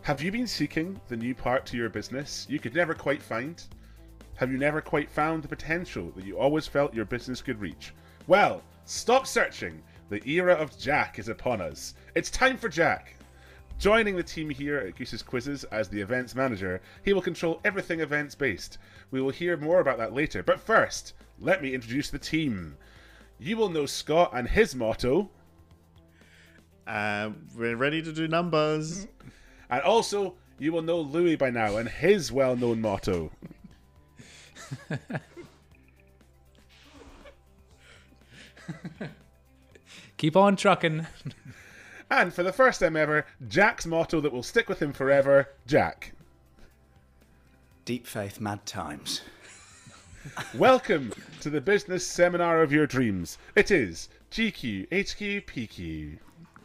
Have you been seeking the new part to your business you could never quite find? Have you never quite found the potential that you always felt your business could reach? Well, stop searching. The era of Jack is upon us. It's time for Jack. Joining the team here at Goose's Quizzes as the events manager, he will control everything events based. We will hear more about that later, but first, let me introduce the team. You will know Scott and his motto. We're ready to do numbers. And also, you will know Louis by now and his well-known motto. Keep on trucking. And for the first time ever, Jack's motto that will stick with him forever, Jack. Deep faith, mad times. Welcome to the business seminar of your dreams. It is GQ, HQ, PQ.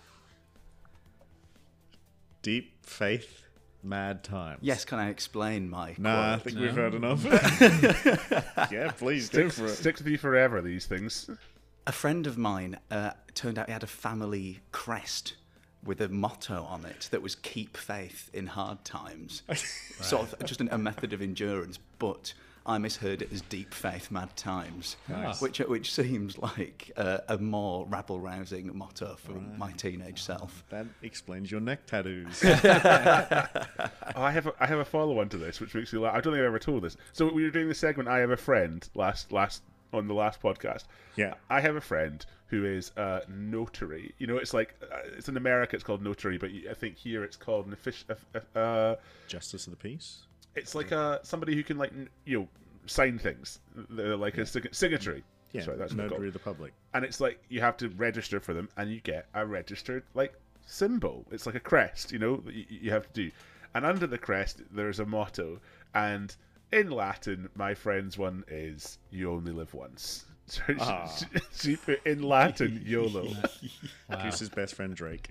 Deep faith, mad times. Yes, can I explain my Nah, I quote? think we've heard enough. Yeah, please go for it. Sticks with you forever, these things. A friend of mine turned out he had a family crest with a motto on it that was "Keep faith in hard times." Sort of just a method of endurance, but I misheard it as "Deep faith, mad times," Nice. which seems like a more rabble-rousing motto for my teenage self. That explains your neck tattoos. Oh, I have a follow-on to this, which makes me laugh. I don't think I've ever told this. So we were doing the segment "I Have a Friend" last on the last podcast. Yeah. I have a friend who is a notary. You know, it's like it's in America it's called notary, but I think here it's called an official. Justice of the peace. It's like somebody who can sign things. They're like a signatory. Yeah, Sorry, that's what it's notary called. of the public. And it's like you have to register for them, and you get a registered symbol. It's like a crest, that you have to do. And under the crest, there's a motto. And in Latin, my friend's one is "You only live once." So she put in Latin YOLO. Wow. Goose's best friend Drake.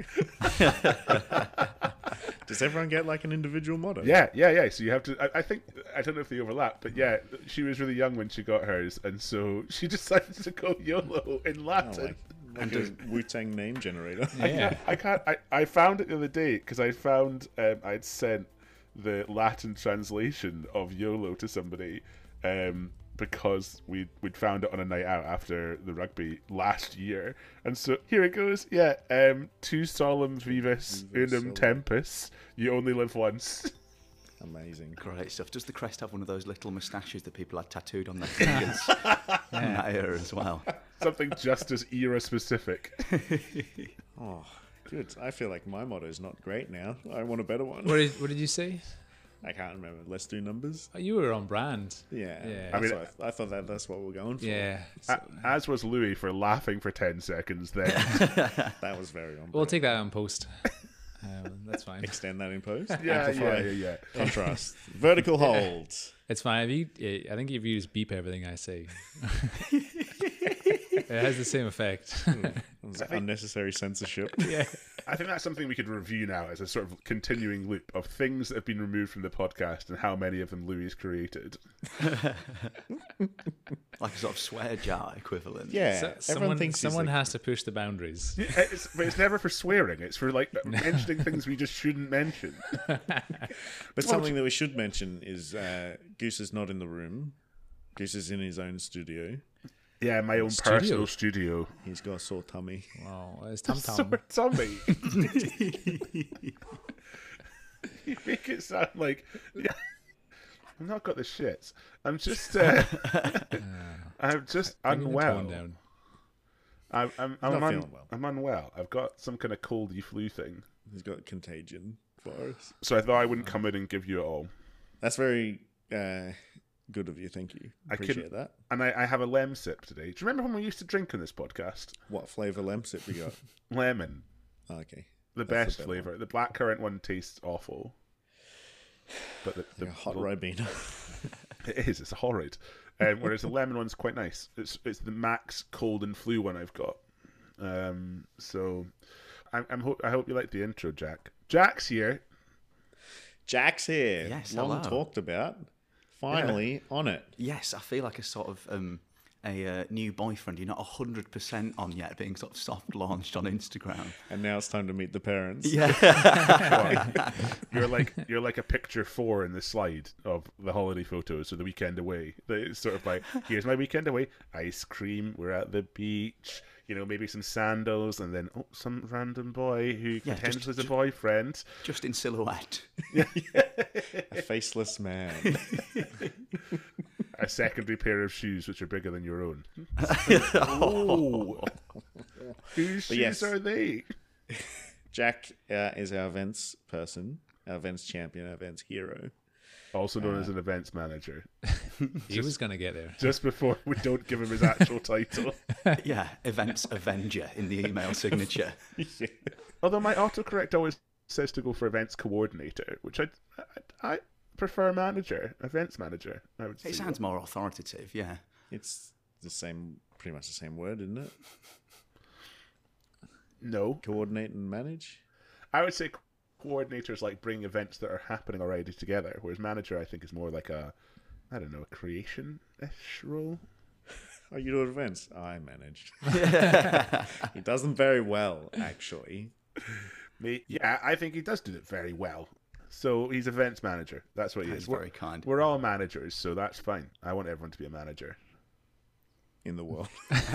Does everyone get like an individual motto? Yeah. So you have to. I think I don't know if they overlap, but yeah, she was really young when she got hers, and so she decided to go YOLO in Oh, Latin. like a Wu-Tang name generator. Yeah. I found it the other day because I found I'd sent the Latin translation of YOLO to somebody because we'd found it on a night out after the rugby last year, and so here it goes. Yeah, tu solum vivis unum tempus. You only live once. Amazing. Great stuff. Does the crest have one of those little moustaches that people had tattooed on their fingers in that era as well? Something just as era specific. Oh, good. I feel like my motto is not great now. I want a better one. What did you say? I can't remember. Let's do numbers. Oh, you were on brand. Yeah. Yeah. I mean, I thought that's what we're going for. Yeah. As was Louis for laughing for 10 seconds there. That was very on. We'll take that on post. That's fine. Extend that in post. Yeah. Contrast. Vertical hold. It's fine. I think if you just beep everything I say, it has the same effect. Unnecessary censorship. Yeah. I think that's something we could review now as a sort of continuing loop of things that have been removed from the podcast and how many of them Louis has created. Like a sort of swear jar equivalent. Yeah. Everyone thinks he's someone like, has to push the boundaries. But it's never for swearing. It's for mentioning things we just shouldn't mention. But something that we should mention is Goose is not in the room. Goose is in his own studio. Yeah, my own personal studio. He's got a sore tummy. Wow, it's Tom Tom. Sore tummy. You make it sound like I've not got the shits. I'm just I'm just Bring the unwell. tone down. I'm not feeling well. I'm unwell. I've got some kind of coldy flu thing. He's got contagion virus. So I thought I wouldn't come in and give you it all. That's very good of you. Thank you. Appreciate that. And I have a lem sip today. Do you remember when we used to drink on this podcast? What flavour lemsip we got? Lemon. Oh, okay. The That's best the better flavour. The blackcurrant one tastes awful. But the Hot Ribena. It is. It's horrid. Whereas the lemon one's quite nice. It's the Max cold and flu one I've got. So I hope you like the intro, Jack. Jack's here. Jack's here. Yes, Long hello. talked about. Finally on it. Yes, I feel like a sort of a new boyfriend you're not 100% on yet, being sort of soft launched on Instagram. And now it's time to meet the parents. Yeah. You're like a picture 4 in the slide of the holiday photos of the weekend away. It's sort of like, here's my weekend away, ice cream, we're at the beach, maybe some sandals, and then some random boy who pretends was a boyfriend. Just in silhouette. A faceless man. A secondary pair of shoes which are bigger than your own. Whose shoes are they? Jack is our events person, our events champion, our events hero. Also known as an events manager. He was going to get there. Just before we don't give him his actual title. Yeah, events avenger in the email signature. Yeah. Although my autocorrect always says to go for events coordinator, which I prefer manager, events manager. I would say It sounds more authoritative, yeah. It's pretty much the same word, isn't it? No. Coordinate and manage? I would say coordinators like bring events that are happening already together, whereas manager I think is more like a creation-ish role. Oh, you do events? I managed. He does them very well, actually. Yeah, I think he does do it very well. So he's events manager. That's what he That's is. very kind. We're all managers, so that's fine. I want everyone to be a manager. In the world.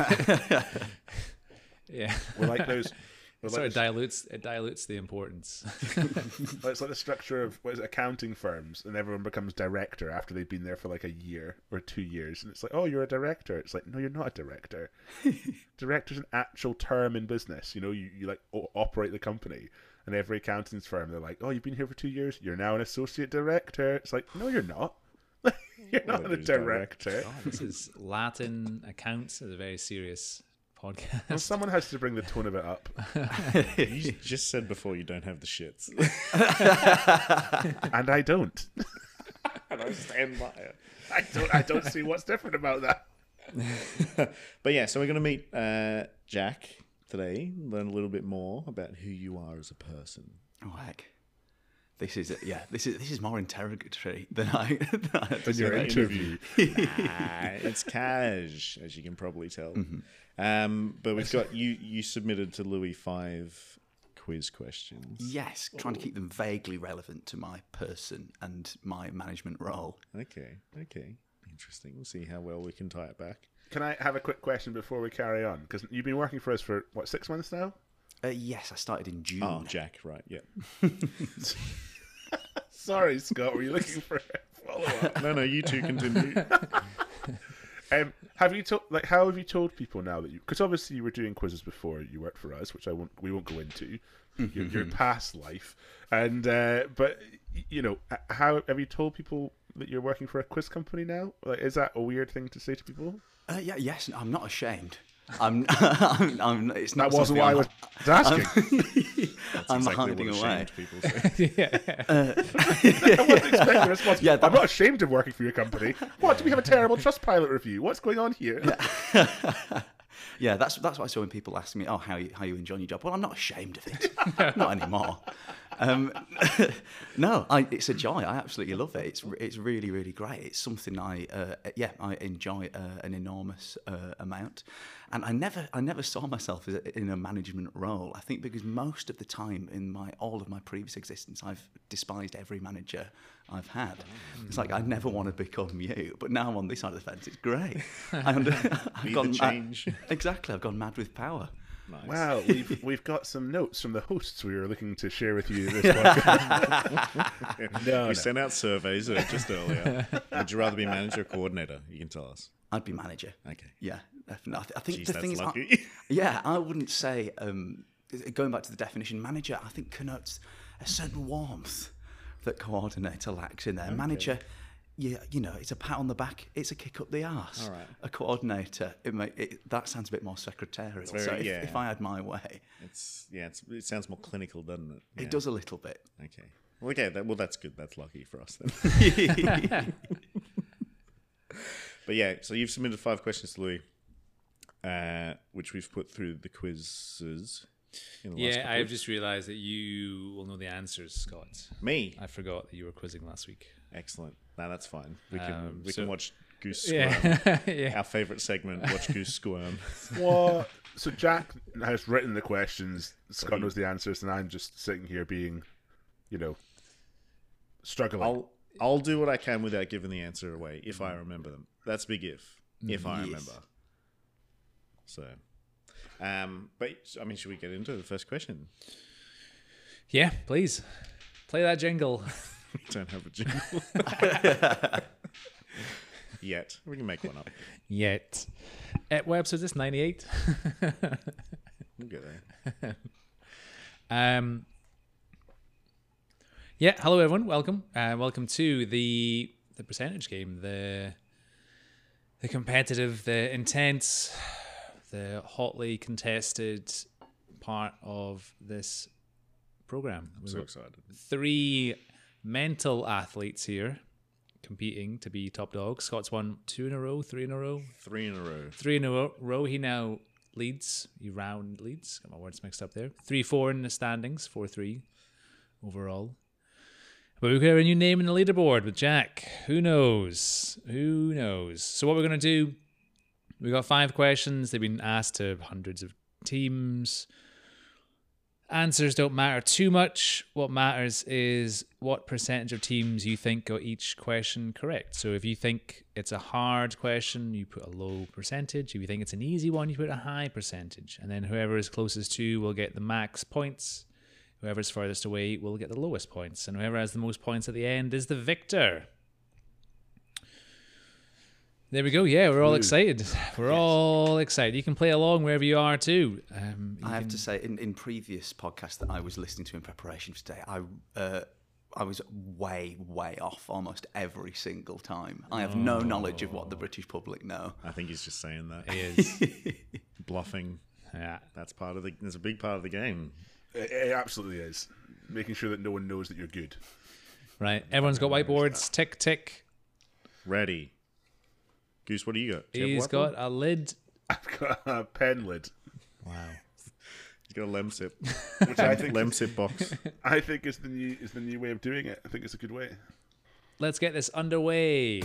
Yeah. We're like those. It sort of dilutes the importance. It's like the structure of accounting firms, and everyone becomes director after they've been there for like a year or 2 years, and it's like, oh, you're a director. It's like, no, you're not a director. Director's an actual term in business. You like operate the company, and every accountant's firm, they're like, oh, you've been here for 2 years. You're now an associate director. It's like, no, you're not. You're not a director. Oh, this is Latin accounts. It's a very serious podcast. Well, someone has to bring the tone of it up. You just said before you don't have the shits. And I don't. And I stand by it. I don't see what's different about that. But yeah, so we're going to meet Jack today, learn a little bit more about who you are as a person. Oh, heck. This is more interrogatory than I In your interview. It's cash, as you can probably tell. But we've got you submitted to Louis 5 quiz questions. Yes, trying to keep them vaguely relevant to my person and my management role. Okay. Interesting. We'll see how well we can tie it back. Can I have a quick question before we carry on? Because you've been working for us for, 6 months now? Yes, I started in June. Oh, Jack, right, yeah. Sorry, Scott, were you looking for a follow-up? No, you two continue. Have you told, how have you told people now that you? Because obviously you were doing quizzes before you worked for us, which we won't go into your past life. And but how have you told people that you're working for a quiz company now? Is that a weird thing to say to people? Yes, I'm not ashamed. I'm it's not. That wasn't what I was asking. I'm hiding away. People say. I wasn't expecting a response. Yeah, I'm not ashamed of working for your company. What? Do we have a terrible Trustpilot review? What's going on here? Yeah, that's what I saw when people ask me, "Oh, how you enjoying your job?" Well, I'm not ashamed of it. Not anymore. No, it's a joy. I absolutely love it. It's really, really great. It's something I enjoy an enormous amount, and I never saw myself in a management role. I think because most of the time in all of my previous existence, I've despised every manager I've had. It's like I never want to become you, but now I'm on this side of the fence. It's great. I've gone change. Exactly. I've gone mad with power. Nice. Wow, we've got some notes from the hosts we were looking to share with you this podcast. We sent out surveys just earlier. Would you rather be manager or coordinator? You can tell us. I'd be manager. Okay. Yeah, definitely. I think Jeez, the that's thing is, lucky. I wouldn't say. Going back to the definition, manager, I think connotes a certain warmth that coordinator lacks in there. Okay. Manager, it's a pat on the back, it's a kick up the arse. All right. A coordinator, that sounds a bit more secretarial. If I had my way, it sounds more clinical, doesn't it? Yeah. It does a little bit. Okay. Well, that's good. That's lucky for us then. But yeah, so you've submitted 5 questions to Louis, which we've put through the quizzes. I've just realised that you will know the answers, Scott. Me? I forgot that you were quizzing last week. Excellent. No, that's fine. We can watch Goose Squirm. Yeah. Our favourite segment, Watch Goose Squirm. What? So Jack has written the questions. Scott knows the answers, and I'm just sitting here being, struggling. I'll do what I can without giving the answer away if I remember them. That's a big if. If I remember. So, but I mean, should we get into the first question? Yeah, please. Play that jingle. We don't have a jingle yet. We can make one up. Yet. What episode is this? 98? We'll get there. Yeah, hello everyone. Welcome. Welcome to the percentage game, the competitive, the intense, the hotly contested part of this program. I'm so excited. 3 mental athletes here competing to be top dogs. Scott's won 2 in a row, 3 in a row. 3 in a row. 3 in a row. He now leads. He round leads. Got my words mixed up there. 3-4 in the standings. 4-3 overall. But we've got a new name in the leaderboard with Jack. Who knows? Who knows? So what we're going to do, we got 5 questions. They've been asked to hundreds of teams. Answers don't matter too much. What matters is what percentage of teams you think got each question correct. So if you think it's a hard question, you put a low percentage. If you think it's an easy one, you put a high percentage. And then whoever is closest to will get the max points. Whoever's furthest away will get the lowest points. And whoever has the most points at the end is the victor. There we go. Yeah, we're all excited. We're all excited. You can play along wherever you are too. I have to say, in previous podcasts that I was listening to in preparation for today, I was way off almost every single time. I have no knowledge of what the British public know. I think he's just saying that. He is. Bluffing. Yeah. That's a big part of the game. It absolutely is. Making sure that no one knows that you're good. Right. Everyone's got whiteboards. Tick, tick. Ready. Goose, what do you got? Do you He's have a whiteboard? got a lid. I've got a pen lid, Wow. He's got a Lemsip. which I think Lemsip box. I think is the new way of doing it. I think it's a good way. Let's get this underway.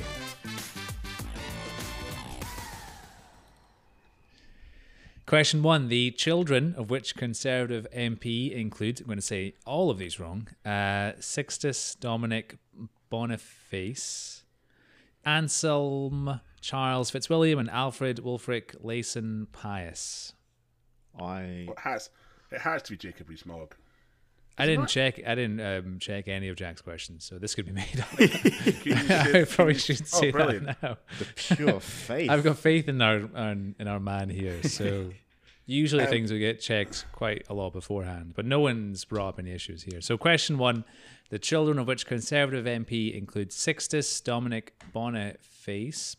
Question 1. The children of which Conservative MP include, I'm going to say all of these wrong, Sixtus Dominic Boniface, Anselm Charles Fitzwilliam, and Alfred Wulfric Layson Pius. Well, it has to be Jacob Rees-Mogg. I didn't check any of Jack's questions, so this could be made up. Can I probably should say brilliant. that now. The pure faith. I've got faith in our man here. So usually things will get checked quite a lot beforehand, but no one's brought up any issues here. So question 1: the children of which Conservative MP include Sixtus Dominic Boniface,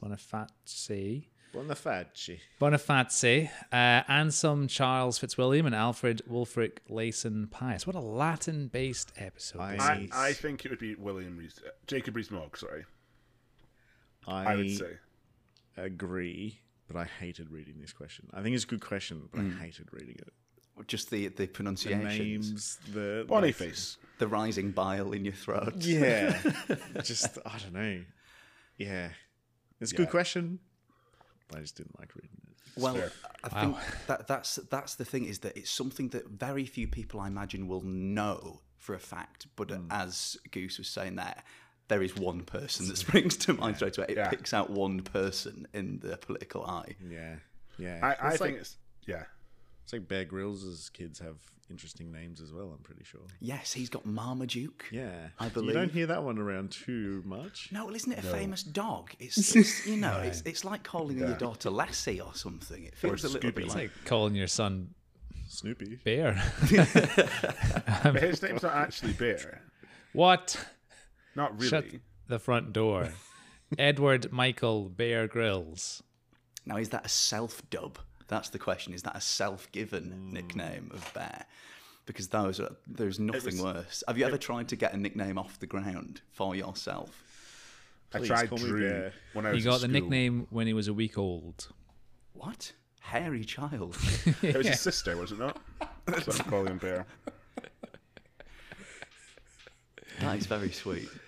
Anselm Charles Fitzwilliam, and Alfred Wulfric Layson Pius. What a Latin-based episode. this is. I think it would be Jacob Rees-Mogg. Sorry, I would say. Agree, but I hated reading this question. I think it's a good question, but I hated reading it. Just the The pronunciations, names, Boniface. the rising bile in your throat. Yeah. Just, I don't know. Yeah. It's a good question. I just didn't like reading it. Well, fair. I think that's the thing, is that it's something that very few people, I imagine, will know for a fact. But as Goose was saying there is one person that springs to mind straight away. It picks out one person in the political eye. Yeah. Yeah. I think it's It's like Bear Grylls' kids have interesting names as well, I'm pretty sure. Yes, he's got Marmaduke. Yeah. I believe. You don't hear that one around too much. No, well, isn't it a famous dog? It's it's like calling your daughter Lassie or something. It feels a little bit It's like like calling your son Snoopy. Bear. but his name's not actually Bear. What? Not really. Shut the front door. Edward Michael Bear Grylls. Now, is that a self-dub? That's the question. Is that a self-given nickname of Bear? Because there's nothing worse. Have you ever tried to get a nickname off the ground for yourself? I Please tried call me Drew Bear. when I was He got in the school. nickname when he was a week old. What? Hairy child. It was his sister, was it not? That's what I'm calling him Bear. That is very sweet.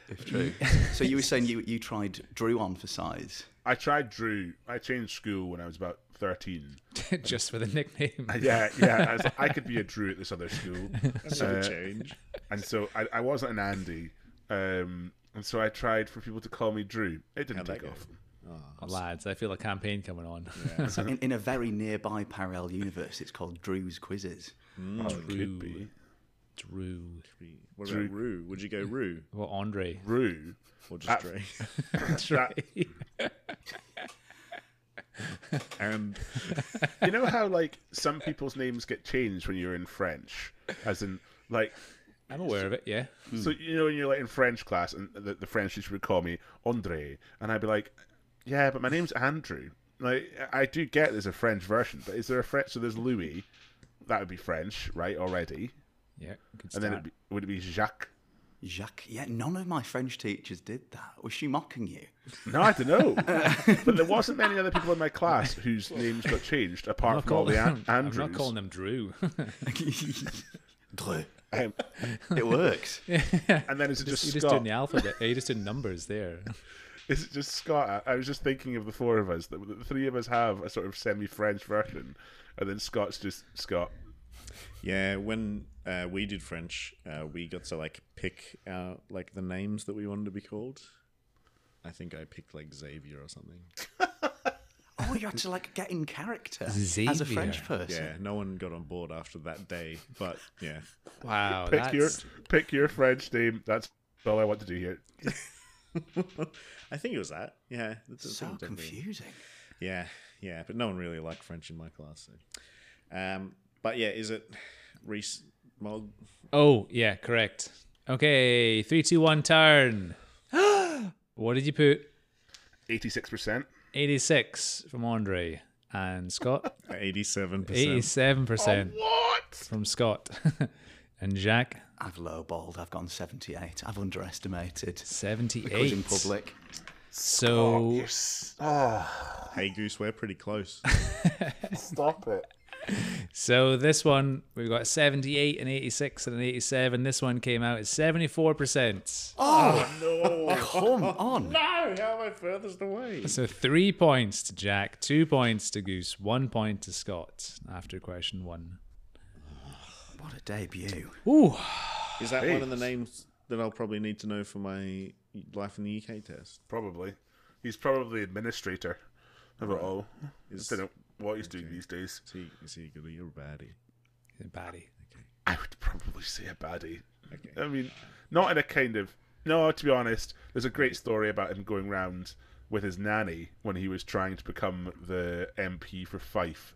if true. So you were saying you tried Drew on for size. I tried Drew. I changed school when I was about 13. Just for the nickname. Yeah. I could be a Drew at this other school. That's a change. And so I wasn't an Andy. And so I tried for people to call me Drew. It didn't How'd that take go? off. Oh, lads, I feel a campaign coming on. So in a very nearby parallel universe, it's called Drew's Quizzes. Oh, it could be. Drew. What about Rue? Would you go Rue Well, Andre. Drew. or just Dre? That's right. And You know how like some people's names get changed when you're in French, as in like. I'm aware of it, yeah. So you know when you're like in French class and the French teacher would call me Andre, and I'd be like, yeah, but my name's Andrew. Like I do get there's a French version, but is there a French? So there's Louis, that would be French, right? Already, Yeah, good and then would it be Jacques? Jacques. Yeah, none of my French teachers did that. Was she mocking you? No, I don't know. But there wasn't many other people in my class whose names got changed apart from all the I'm Andrews. not calling them Drew. Drew. Um, It works. and then is it just You're just Scott? doing the alphabet. You're just doing numbers there. Is it just Scott? I was just thinking of the four of us. That the three of us have a sort of semi-French version, and then Scott's just Scott. yeah, when we did French, we got to like pick out like the names that we wanted to be called. I think I picked like Xavier or something. Oh, you had to like get in character as a Xavier. French person. Yeah, no one got on board after that day, but yeah. Wow, Pick your French name. That's all I want to do here. I think it was that. Yeah. That's So definitely- confusing. Yeah, but no one really liked French in my class. So. But yeah, is it Reese Mogg? Oh, yeah, correct. Okay, 3, 2, 1, turn. What did you put? 86%. 86 from Andre. And Scott? 87%. 87% What? from Scott. And Jack? I've lowballed. I've gone 78. I've underestimated. 78. Because in public. So, Hey Goose, we're pretty close. Stop it. so this one, we've got 78 and 86 and an 87. This one came out at 74%. No. Come on. No, how am I furthest away? So 3 points to Jack, 2 points to Goose, 1 point to Scott after question 1. What a debut. Ooh. Is that one of the names that I'll probably need to know for my Life in the UK test? Probably. He's probably administrator of it all. I Is, don't know what he's doing these days. is he a goodie or a baddie? Baddie. I would probably say a baddie. Okay. I mean, not in a kind of... No, to be honest, there's a great story about him going round with his nanny when he was trying to become the MP for Fife.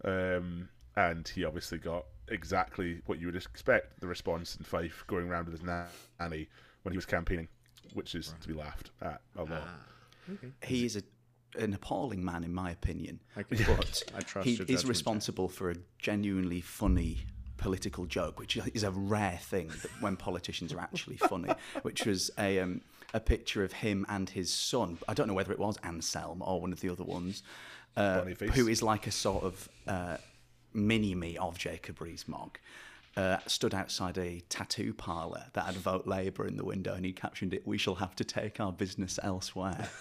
And he obviously got exactly what you would expect, the response in Fife, going around with his nanny when he was campaigning, which is to be laughed at a lot. He is an appalling man, in my opinion. Okay. But I trust he your is judgment, responsible for a genuinely funny political joke, which is a rare thing that when politicians are actually funny, which was a picture of him and his son. I don't know whether it was Anselm or one of the other ones, Boniface. who is like a sort of mini-me of Jacob Rees-Mogg. Stood outside a tattoo parlour that had Vote Labour in the window, and he captioned it, "We shall have to take our business elsewhere."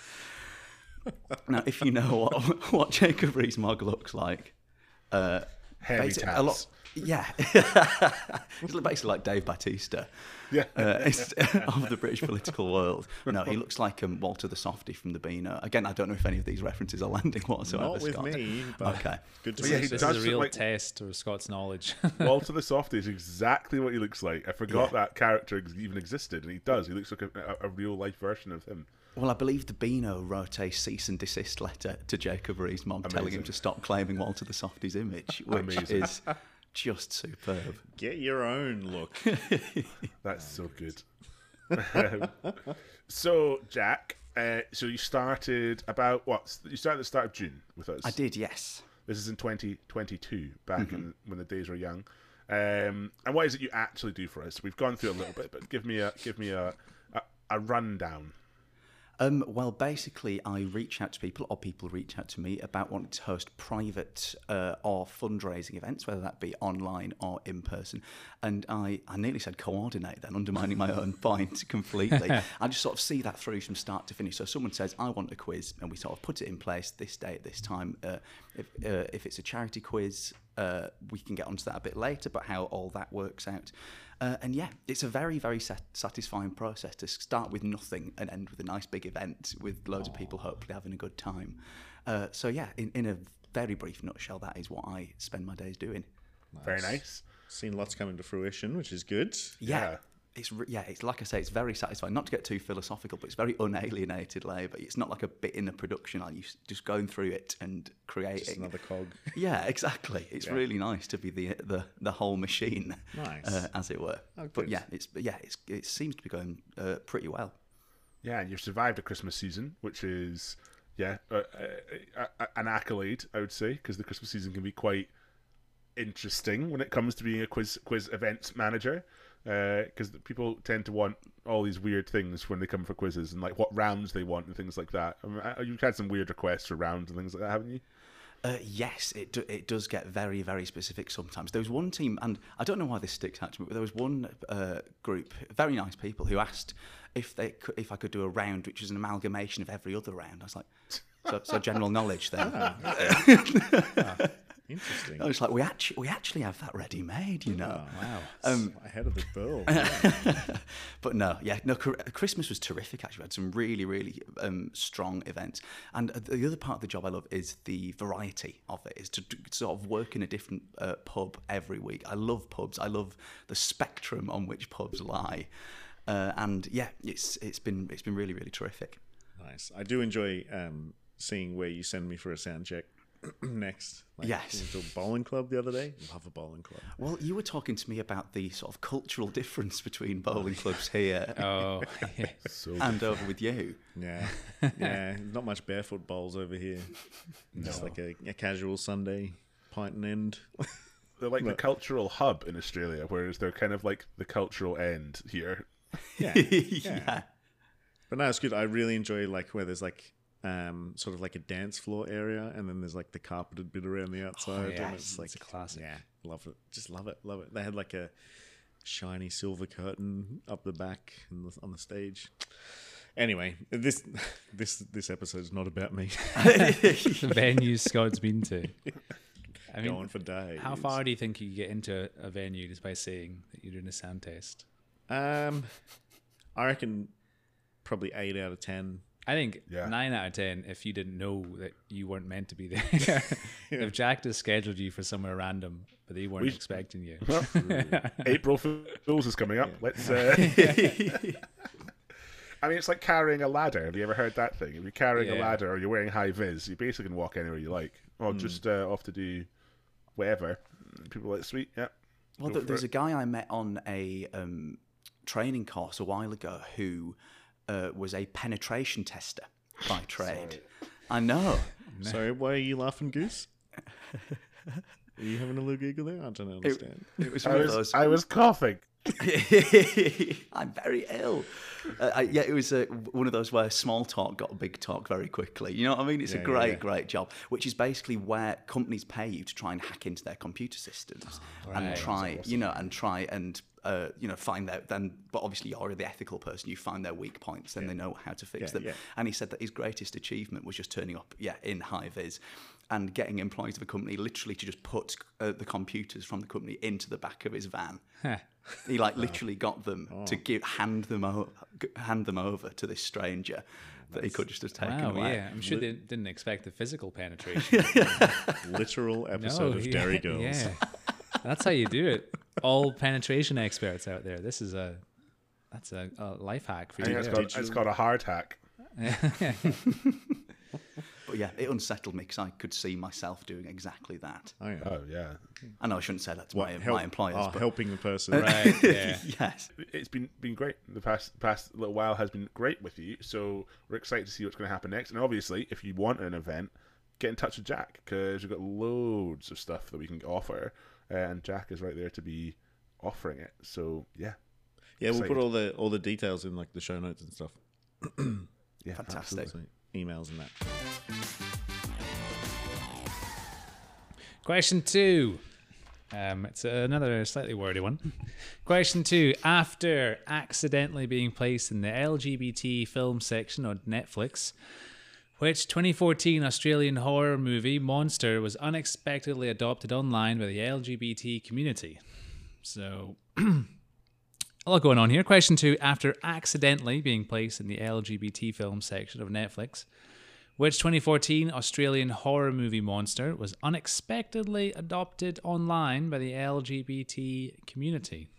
Now, if you know what Jacob Rees-Mogg looks like, Heavy a lot, tats. yeah, he's basically like Dave Bautista, Yeah. of the British political world. No, he looks like Walter the Softy from the Beano. Again, I don't know if any of these references are landing whatsoever. Not with Scott. me, but Okay. good to But yeah, see. he This does is a look real like- test of Scott's knowledge. Walter the Softy is exactly what he looks like. I forgot Yeah. that character even existed, and he does. He looks like a real-life version of him. Well, I believe the Beano wrote a cease and desist letter to Jacob Rees-Mogg telling him Amazing. to stop claiming Walter the Softy's image, which Amazing. is just superb. Get your own look. That's so good. So, Jack, so you started about what? You started at the start of June with us. I did, yes. This is in 2022, back in, when the days were young. And what is it you actually do for us? We've gone through a little bit, but give me a rundown. Well, basically, I reach out to people, or people reach out to me about wanting to host private or fundraising events, whether that be online or in person. And I nearly said coordinate then, undermining my own point completely. I just sort of see that through from start to finish. So someone says, I want a quiz, and we sort of put it in place this day at this time. If it's a charity quiz, we can get onto that a bit later, but how all that works out. And yeah, it's a very, very satisfying process to start with nothing and end with a nice big event with loads of people hopefully having a good time. So yeah, in a very brief nutshell, that is what I spend my days doing. Very nice. Seen lots coming to fruition, which is good. Yeah. It's like I say, it's very satisfying. Not to get too philosophical, but it's very unalienated labour. It's not like a bit in a production. Are you just going through it and creating? Just another cog. Yeah, exactly. It's really nice to be the whole machine, Nice. as it were. Oh, but good. it seems to be going pretty well. Yeah, and you've survived a Christmas season, which is an accolade, I would say, because the Christmas season can be quite interesting when it comes to being a quiz events manager. Because people tend to want all these weird things when they come for quizzes, and like what rounds they want and things like that. I mean, you've had some weird requests for rounds and things like that, haven't you? Yes, it does get very, very specific sometimes. There was one team, and I don't know why this sticks out to me, but there was one group, very nice people, who asked if I could do a round which is an amalgamation of every other round. I was like, so general knowledge then. Interesting. I was like, we actually have that ready made, you know. Oh, wow. Ahead of the bill. But Christmas was terrific, actually. We had some really, really strong events. And the other part of the job I love is the variety of it, is to sort of work in a different pub every week. I love pubs. I love the spectrum on which pubs lie. And yeah, it's been really, really terrific. Nice. I do enjoy seeing where you send me for a sound check. Next. Yes. We went to a bowling club the other day. Love a bowling club. Well, you were talking to me about the sort of cultural difference between bowling clubs here and over with you. Yeah. Yeah. Not much barefoot bowls over here. Just like a casual Sunday pint and end. They're like the cultural hub in Australia, whereas they're kind of like the cultural end here. Yeah. But no, it's good. I really enjoy like where there's like sort of like a dance floor area, and then there's like the carpeted bit around the outside. yes, And it's like it's a classic. Yeah, love it. Just love it. Love it. They had like a shiny silver curtain up the back on the stage. Anyway, this episode is not about me. The venues Scott's been to. I mean, Going for days. how far do you think you get into a venue just by saying that you're doing a sound test? I reckon probably 8 out of 10. I think 9 out of 10 if you didn't know that you weren't meant to be there. If Jack just scheduled you for somewhere random, but they weren't expecting you. April Fools is coming up. Let's. I mean, it's like carrying a ladder. Have you ever heard that thing? If you're carrying a ladder or you're wearing high vis, you basically can walk anywhere you like. Or just off to do whatever. People are like, sweet, yeah. Well, there's a guy I met on a training course a while ago who was a penetration tester by trade. I know. Sorry, why are you laughing, Goose? Are you having a little giggle there? I don't understand. It was one of those. I was coughing. I'm very ill. It was one of those where small talk got big talk very quickly. You know what I mean? It's a great job, which is basically where companies pay you to try and hack into their computer systems and try, find out. But obviously you're the ethical person. You find their weak points, then they know how to fix them. Yeah. And he said that his greatest achievement was just turning up, in high vis, and getting employees of a company literally to just put the computers from the company into the back of his van. He literally got them to hand them over to this stranger that he could just have taken away. Yeah, I'm sure they didn't expect the physical penetration. Literal episode of Derry Girls. Yeah. That's how you do it. All penetration experts out there. That's a life hack for you. It's called a hard hack. But yeah, it unsettled me because I could see myself doing exactly that. Oh yeah. I know I shouldn't say that to my employers. But helping the person. Right, yeah. Yes. It's been great. The past little while has been great with you. So we're excited to see what's going to happen next. And obviously, if you want an event, get in touch with Jack, because we've got loads of stuff that we can offer. And Jack is right there to be offering it. So yeah. Yeah, we'll put all the details in like the show notes and stuff. Yeah, Fantastic. absolutely. Emails and that. Question 2. It's another slightly wordy one. Question 2. After accidentally being placed in the LGBT film section on Netflix, which 2014 Australian horror movie Monster was unexpectedly adopted online by the LGBT community? So, a lot going on here. Question 2. After accidentally being placed in the LGBT film section of Netflix, which 2014 Australian horror movie Monster was unexpectedly adopted online by the LGBT community?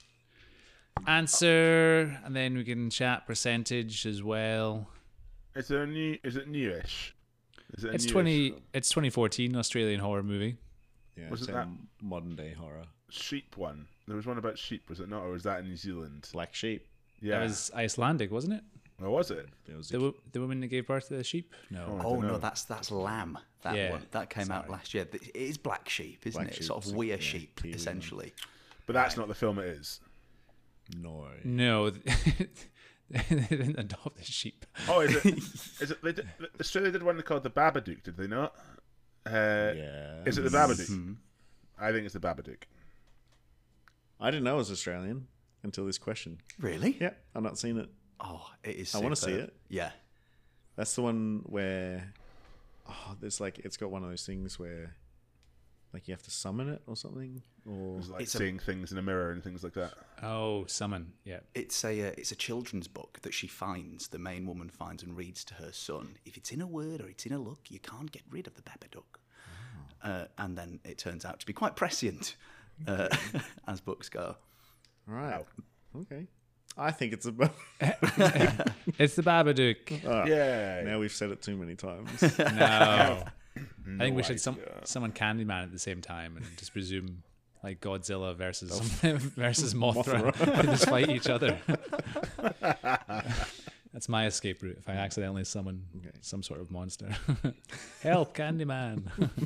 Answer, and then we can chat percentage as well. Is it newish? Is it a It's newish film? It's 2014 Australian horror movie. Yeah, Was it's it a that- modern day horror? Sheep one. There was one about sheep, was it not? Or was that in New Zealand? Black Sheep. Yeah. That was Icelandic, wasn't it? Or was it? There was The woman that gave birth to the sheep? No. I Oh don't no, know. that's Lamb. That Yeah, one that came out last year. It is Black Sheep, isn't Black it? Sheep, Sort of so- weir yeah, sheep, Kiwi one. essentially. But that's not the film it is. no. No. They didn't adopt the sheep. Oh, is it? Is it? Australia did one called The Babadook, did they not? Yeah. Is it The Babadook? I think it's The Babadook. I didn't know it was Australian until this question. Really? Yeah, I've not seen it. Oh, it is. I wanna see superb. it. Yeah. That's the one where, there's like, it's got one of those things where, like, you have to summon it or something, or It's like It's a- seeing things in a mirror and things like that. Oh, Summon. Yeah. It's a children's book that she finds, the main woman finds and reads to her son. If it's in a word or it's in a look, you can't get rid of the Babadook. And then it turns out to be quite prescient, as books go. right. Okay. I think it's about. It's the Babadook. Yeah. Now we've said it too many times. No. I think we No should idea. summon Candyman at the same time and just presume like Godzilla versus versus Mothra. They just fight each other. That's my escape route if I accidentally summon some sort of monster. Help, Candyman.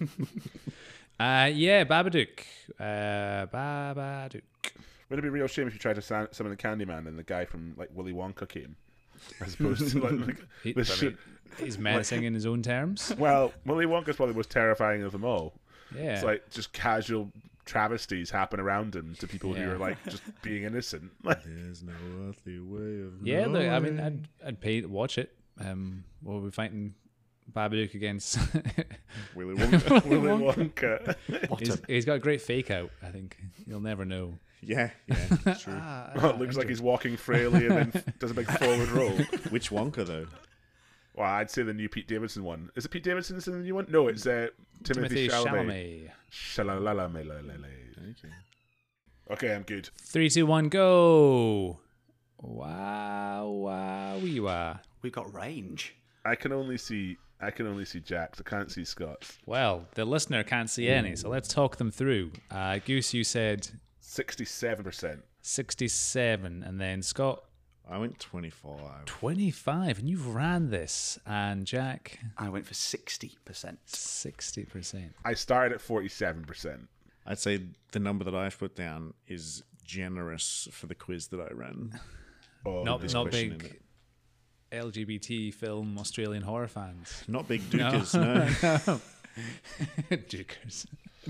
Yeah, Babadook. Babadook. Would it be a real shame if you tried to summon the Candyman and the guy from like Willy Wonka came, as opposed to like He- this I shit? mean, he's menacing in his own terms. Well, Willy Wonka's probably the most terrifying of them all. Yeah. It's like just casual travesties happen around him to people who Yeah. are like just being innocent. Like, There's no earthly way of. Yeah, look, I mean, knowing. I'd pay to watch it. We'll be fighting Babadook against. Willy Wonka. Willy Wonka. he's got a great fake out. I think you'll never know. yeah, true. Oh, it looks like he's walking frailly and then does a big forward roll. Which Wonka though? Well, I'd say the new Pete Davidson one. Is it Pete Davidson that's in the new one? No, it's Timothy Chalamet. Chalamet. Okay. Okay, I'm good. 3, 2, 1, go! Wow, wow, wee wah. We've got range. I can only see Jack's. I can't see Scott's. Well, the listener can't see any, so let's talk them through. Goose, you said 67%. 67, and then Scott I went 25. 25, and you've ran this, and Jack I went for 60%. 60%. I started at 47%. I'd say the number that I've put down is generous for the quiz that I ran. Oh, Not this not question in big LGBT film Australian horror fans. Not big dukers, no. Dukers.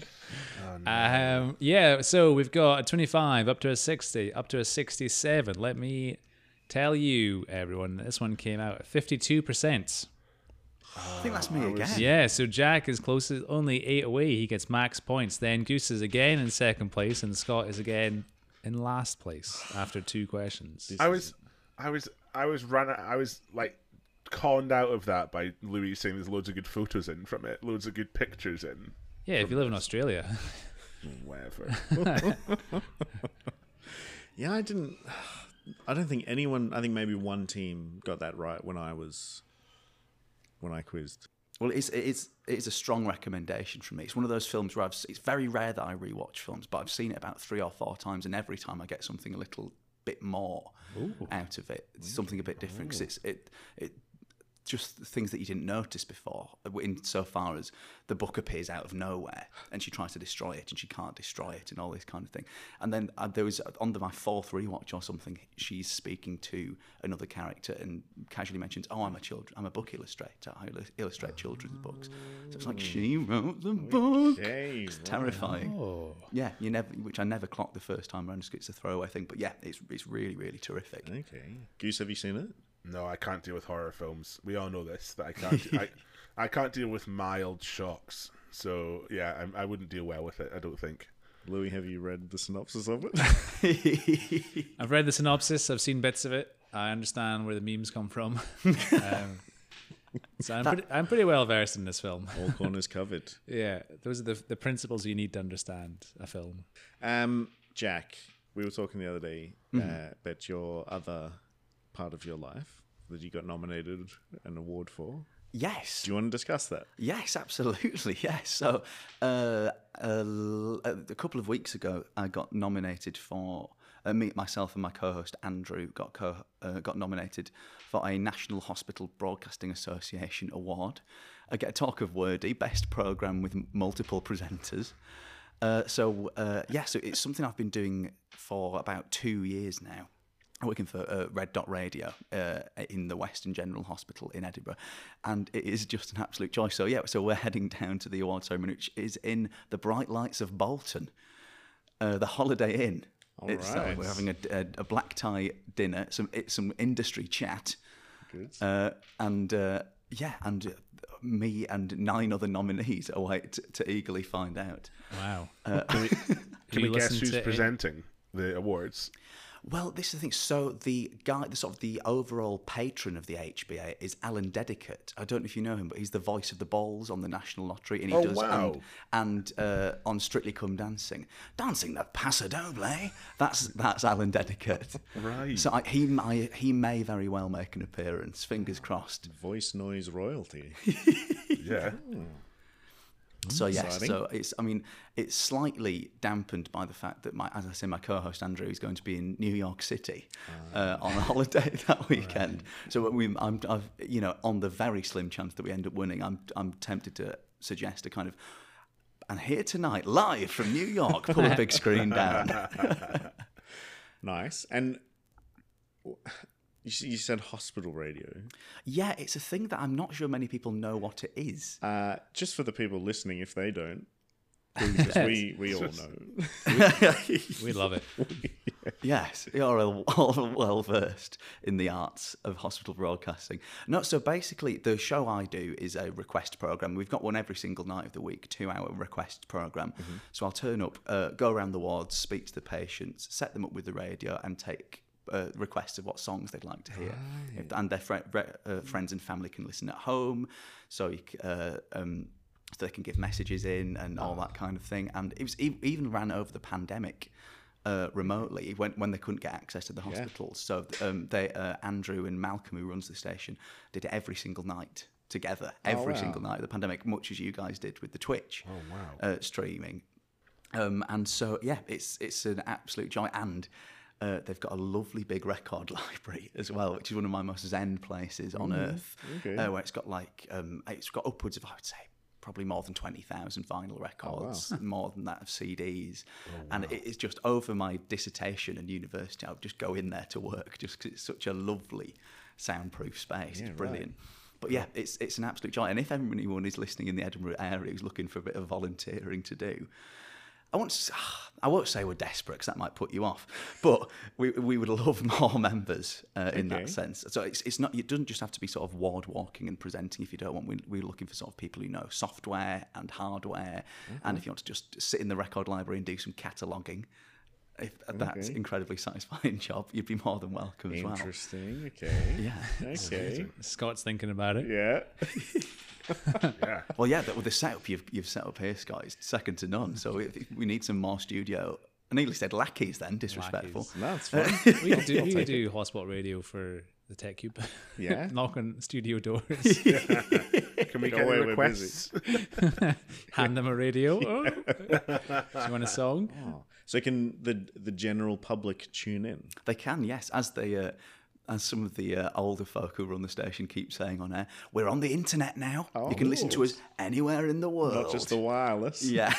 Yeah, so we've got a 25 up to a 60 up to a 67. Let me tell you, everyone, this one came out at 52%. I think that's me again. Yeah, so Jack is closest, only 8 away. He gets max points. Then Goose is again in second place, and Scott is again in last place after 2 questions. I was like conned out of that by Louis saying there's loads of good photos in from it, loads of good pictures in. Yeah, if you live in Australia. Whatever. Yeah, I don't think anyone. I think maybe one team got that right when I quizzed. Well, it is a strong recommendation from me. It's one of those films where it's very rare that I rewatch films, but I've seen it about 3 or 4 times, and every time I get something a little bit more out of it. It's something a bit different because just things that you didn't notice before, insofar as the book appears out of nowhere and she tries to destroy it and she can't destroy it and all this kind of thing. And then there was, on my fourth rewatch or something, she's speaking to another character and casually mentions, "Oh, I'm a book illustrator. I illustrate children's books." So it's like, she wrote the book. Okay, It's terrifying. Oh. Yeah, which I never clocked the first time around. It's a throwaway thing, but yeah, it's really, really terrific. Okay. Goose, have you seen it? No, I can't deal with horror films. We all know this. That I can't. I can't deal with mild shocks. So yeah, I wouldn't deal well with it. I don't think. Louis, have you read the synopsis of it? I've read the synopsis. I've seen bits of it. I understand where the memes come from. So I'm pretty well versed in this film. All corners covered. Yeah, those are the principles you need to understand a film. Jack, we were talking the other day about your other part of your life that you got nominated an award for. Yes. Do you want to discuss that? Yes, absolutely. Yes. So a couple of weeks ago, I got nominated for myself and my co-host Andrew got nominated for a National Hospital Broadcasting Association award. I get a talk of wordy, best program with multiple presenters. So it's something I've been doing for about 2 years now. Working for Red Dot Radio in the Western General Hospital in Edinburgh, and it is just an absolute joy. So we're heading down to the award ceremony, which is in the bright lights of Bolton, the Holiday Inn. All right. We're having a black tie dinner, some industry chat, Good. and me and 9 other nominees await to eagerly find out. Wow. Can we guess who's presenting the awards? Well, this is the thing. So the guy, the overall patron of the HBA is Alan Dedicate. I don't know if you know him, but he's the voice of the balls on the National Lottery, and he does and on Strictly Come Dancing, dancing the Paso Doble. That's Alan Dedicate. Right. So he may very well make an appearance. Fingers crossed. Voice noise royalty. Yeah. So yes, Exciting. so it's slightly dampened by the fact that my co-host Andrew is going to be in New York City on a holiday that weekend. Right. So I've on the very slim chance that we end up winning, I'm tempted to suggest a kind of, and here tonight live from New York, pull a big screen down. Nice. And you said hospital radio. Yeah, it's a thing that I'm not sure many people know what it is. Just for the people listening, if they don't, because we all know. We love it. Yes, you're all well versed in the arts of hospital broadcasting. No, so basically the show I do is a request program. We've got one every single night of the week, 2-hour request program. Mm-hmm. So I'll turn up, go around the wards, speak to the patients, set them up with the radio, and take requests of what songs they'd like to hear, right. And their friends and family can listen at home, so so they can give messages in and all that kind of thing. And it was even ran over the pandemic remotely when they couldn't get access to the hospitals. Yeah. So Andrew and Malcolm, who runs the station, did it every single night together, single night of the pandemic, much as you guys did with the Twitch streaming. And so it's an absolute joy. And they've got a lovely big record library as well, which is one of my most zen places on earth. Okay. Where it's got it's got upwards of, I would say, probably more than 20,000 vinyl records, more than that of CDs. And it is just over my dissertation and university. I would just go in there to work just because it's such a lovely soundproof space. It's brilliant. Right. But yeah, it's an absolute joy. And if anyone is listening in the Edinburgh area who's looking for a bit of volunteering to do, I won't say we're desperate because that might put you off, but we would love more members in that sense. So it's not, it doesn't just have to be sort of ward walking and presenting if you don't want. We're looking for sort of people who know software and hardware, and if you want to just sit in the record library and do some cataloguing, if that's an incredibly satisfying job, you'd be more than welcome as well. Interesting. Okay. Yeah. Okay. Scott's thinking about it. Yeah. Yeah. Well, the setup you've set up here, Scott, is second to none. So we need some more studio. I nearly said lackeys then, disrespectful. Lackeys. No, that's fine. We could do Hotspot Radio for the Tech Cube. Yeah. Knock on studio doors. Can we get requests? Hand them a radio. Oh. Do you want a song? Oh. So can the general public tune in? They can, yes. As they as some of the older folk who run the station keep saying on air, we're on the internet now. You can listen to us anywhere in the world. Not just the wireless. Yeah.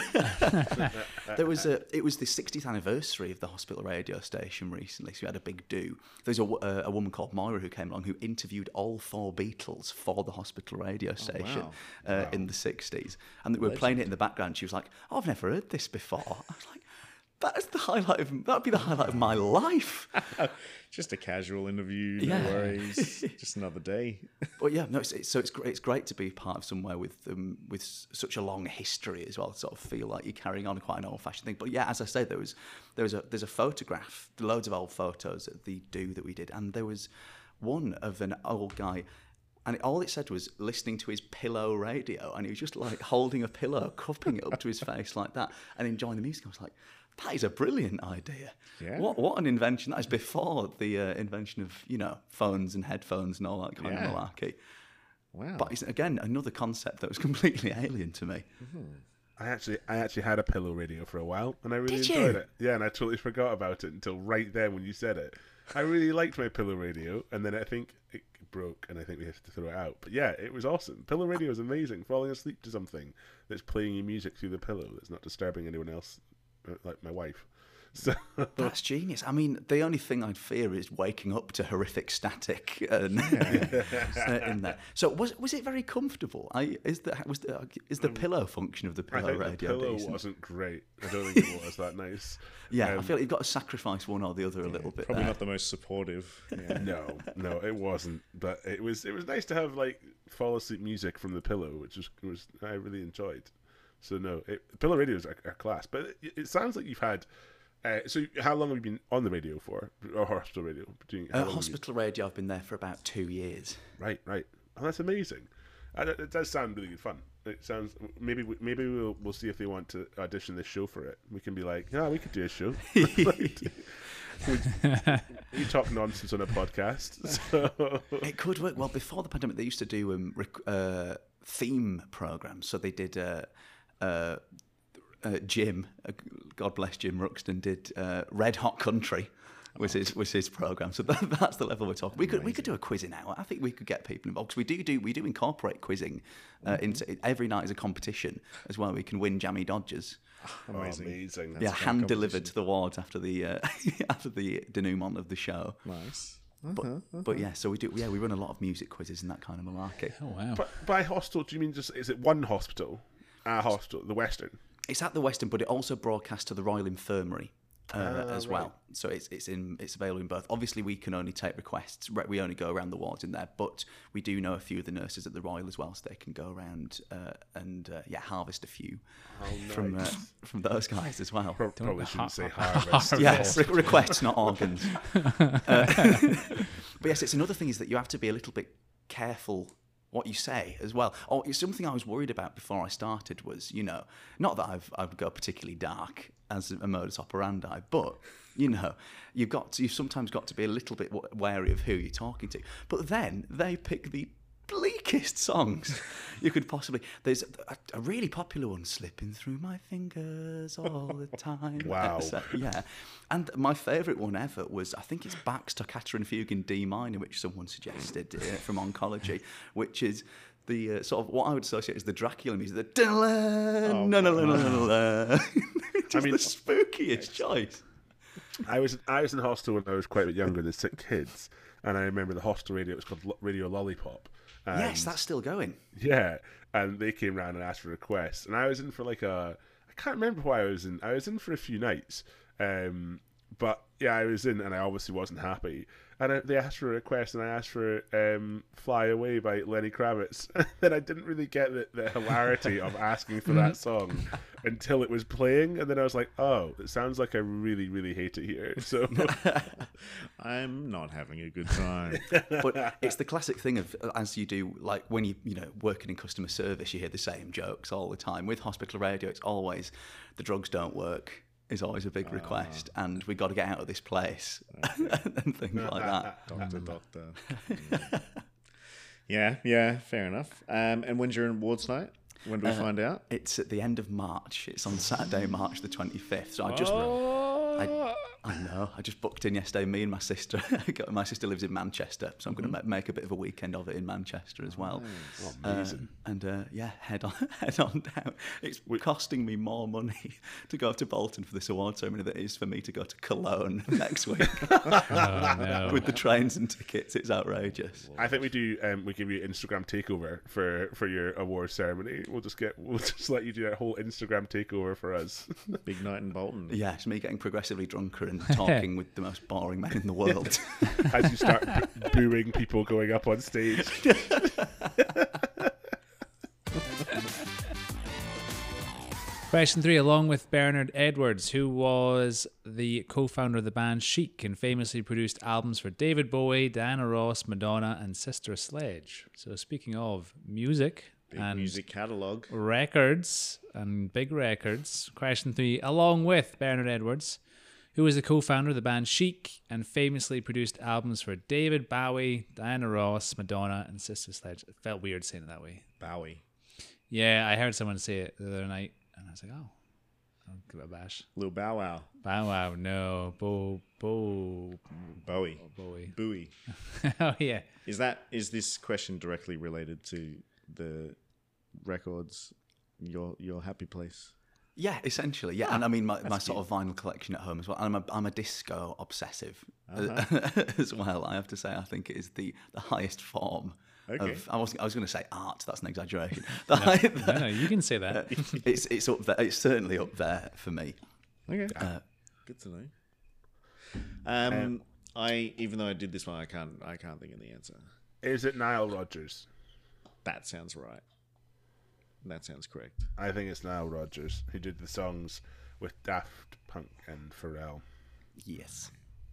It was the 60th anniversary of the hospital radio station recently, so we had a big do. There's a woman called Moira who came along who interviewed all 4 Beatles for the hospital radio station in the 60s. And we were playing it in the background. She was like, oh, I've never heard this before. I was like, that'd be the highlight of my life. Just a casual interview, no Yeah. worries. Just another day. But yeah, no, it's great to be part of somewhere with such a long history as well. Sort of feel like you're carrying on quite an old-fashioned thing. But yeah, as I say, there's a photograph, loads of old photos at the do that we did, and there was one of an old guy. And all it said was listening to his pillow radio, and he was just like holding a pillow, cupping it up to his face like that, and enjoying the music. I was like, that is a brilliant idea. Yeah. What an invention. That is before the invention of, phones and headphones and all that kind of malarkey. Wow. But it's, again, another concept that was completely alien to me. I actually had a pillow radio for a while, and I really Did you? enjoyed it. Yeah, and I totally forgot about it until right then when you said it. I really liked my pillow radio, and then I think it broke, and I think we have to throw it out. But yeah, it was awesome. Pillow radio is amazing. Falling asleep to something that's playing your music through the pillow that's not disturbing anyone else, like my wife. So That's genius. I mean, the only thing I'd fear is waking up to horrific static in there. So was it very comfortable? Is the pillow function of the I pillow think radio the pillow decent? wasn't great. I don't think it was that nice. Yeah, I feel like you've got to sacrifice one or the other a little bit. Probably there. not the most supportive. Yeah. No, it wasn't. But it was nice to have like fall asleep music from the pillow, which was I really enjoyed. So no, pillow radios are class. But it sounds like you've had. So how long have you been on the radio for, or hospital radio? Hospital radio, I've been there for about 2 years. Right. Oh, that's amazing. It does sound really good fun. It sounds maybe we'll see if they want to audition this show for it. We can be like, yeah, we could do a show. We talk nonsense on a podcast. So. It could work. Well, before the pandemic, they used to do theme programs. So they did Jim, God bless Jim Ruxton, did Red Hot Country. Was his program? So that's the level we're talking. We could do a quizzing hour. I think we could get people involved because we do incorporate quizzing into every night as a competition as well. We can win jammy dodgers. Amazing. Yeah, hand delivered to the wards after the after the denouement of the show. Nice. But yeah, so we do. Yeah, we run a lot of music quizzes and that kind of malarkey. Oh wow! But by hospital, do you mean is it one hospital? A hospital, the Western. It's at the Western, but it also broadcasts to the Royal Infirmary as well. So it's available in both. Obviously, we can only take requests. We only go around the wards in there, but we do know a few of the nurses at the Royal as well, so they can go around and harvest a few from those guys as well. Probably shouldn't say harvest. Yes, requests, not organs. But yes, it's another thing is that you have to be a little bit careful what you say as well. Oh, it's something I was worried about before I started was, not that I would go particularly dark as a modus operandi, but you've sometimes got to be a little bit wary of who you're talking to. But then they pick the bleakest songs you could possibly. There's a really popular one, "Slipping Through My Fingers All the Time." Wow. Yeah. And my favourite one ever was, I think it's Bach's Toccata and Fugue in D minor, which someone suggested from Oncology, which is the sort of what I would associate as the Dracula music. The just the spookiest choice. I was in hospital when I was quite a bit younger than Sick Kids, and I remember the hostel radio. It was called Radio Lollipop. Yes, that's still going. Yeah, and they came round and asked for requests, and I was in for I can't remember why I was in. I was in for a few nights, but yeah, I was in, and I obviously wasn't happy. And they asked for a request, and I asked for "Fly Away" by Lenny Kravitz. And I didn't really get the hilarity of asking for that song until it was playing, and then I was like, "Oh, it sounds like I really, really hate it here." So I'm not having a good time. But it's the classic thing of, as you do, like when you working in customer service, you hear the same jokes all the time. With hospital radio, it's always the drugs don't work. Is always a big request, and we got to get out of this place and things like that. Doctor. Yeah, fair enough. And when's your awards night? When do we find out? It's at the end of March. It's on Saturday, March the 25th. So I know. I just booked in yesterday. Me and my sister. My sister lives in Manchester, so I'm going to make a bit of a weekend of it in Manchester as well. Amazing. Head on down. It's costing me more money to go to Bolton for this award ceremony than it is for me to go to Cologne next week. No. With the trains and tickets, it's outrageous. I think we do. We give you Instagram takeover for your award ceremony. We'll just let you do that whole Instagram takeover for us. Big night in Bolton. Yeah, it's me getting progressively drunker and talking with the most boring men in the world. As you start booing people going up on stage. Question 3, along with Bernard Edwards, who was the co-founder of the band Chic and famously produced albums for David Bowie, Diana Ross, Madonna, and Sister Sledge. So speaking of music Big and music catalogue. records and big records, question 3, along with Bernard Edwards, who was the co-founder of the band Chic and famously produced albums for David Bowie, Diana Ross, Madonna, and Sister Sledge. It felt weird saying it that way. Bowie. Yeah, I heard someone say it the other night, and I was like, oh, I'll give it a bash. Lil Bow Wow. Bow Wow, no. Bowie. Bowie. Oh, yeah. Is this question directly related to the records, your happy place? Yeah, essentially, yeah. And I mean, my sort of vinyl collection at home as well. And I'm a disco obsessive as well. I have to say, I think it is the highest form of. I was going to say art. That's an exaggeration. No, you can say that. It's up there. It's certainly up there for me. Okay, good to know. Even though I did this one, I can't think of the answer. Is it Nile Rodgers? That sounds right. That sounds correct. I think it's Nile Rodgers who did the songs with Daft Punk and Pharrell. Yes.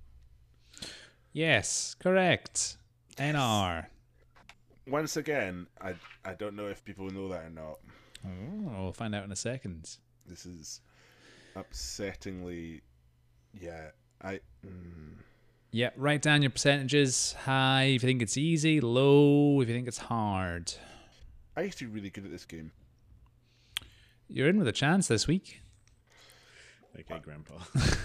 Yes, correct. NR. Once again, I don't know if people know that or not. Oh, we'll find out in a second. This is upsettingly, Yeah, write down your percentages. High if you think it's easy, low if you think it's hard. I used to be really good at this game. You're in with a chance this week. Okay, Grandpa.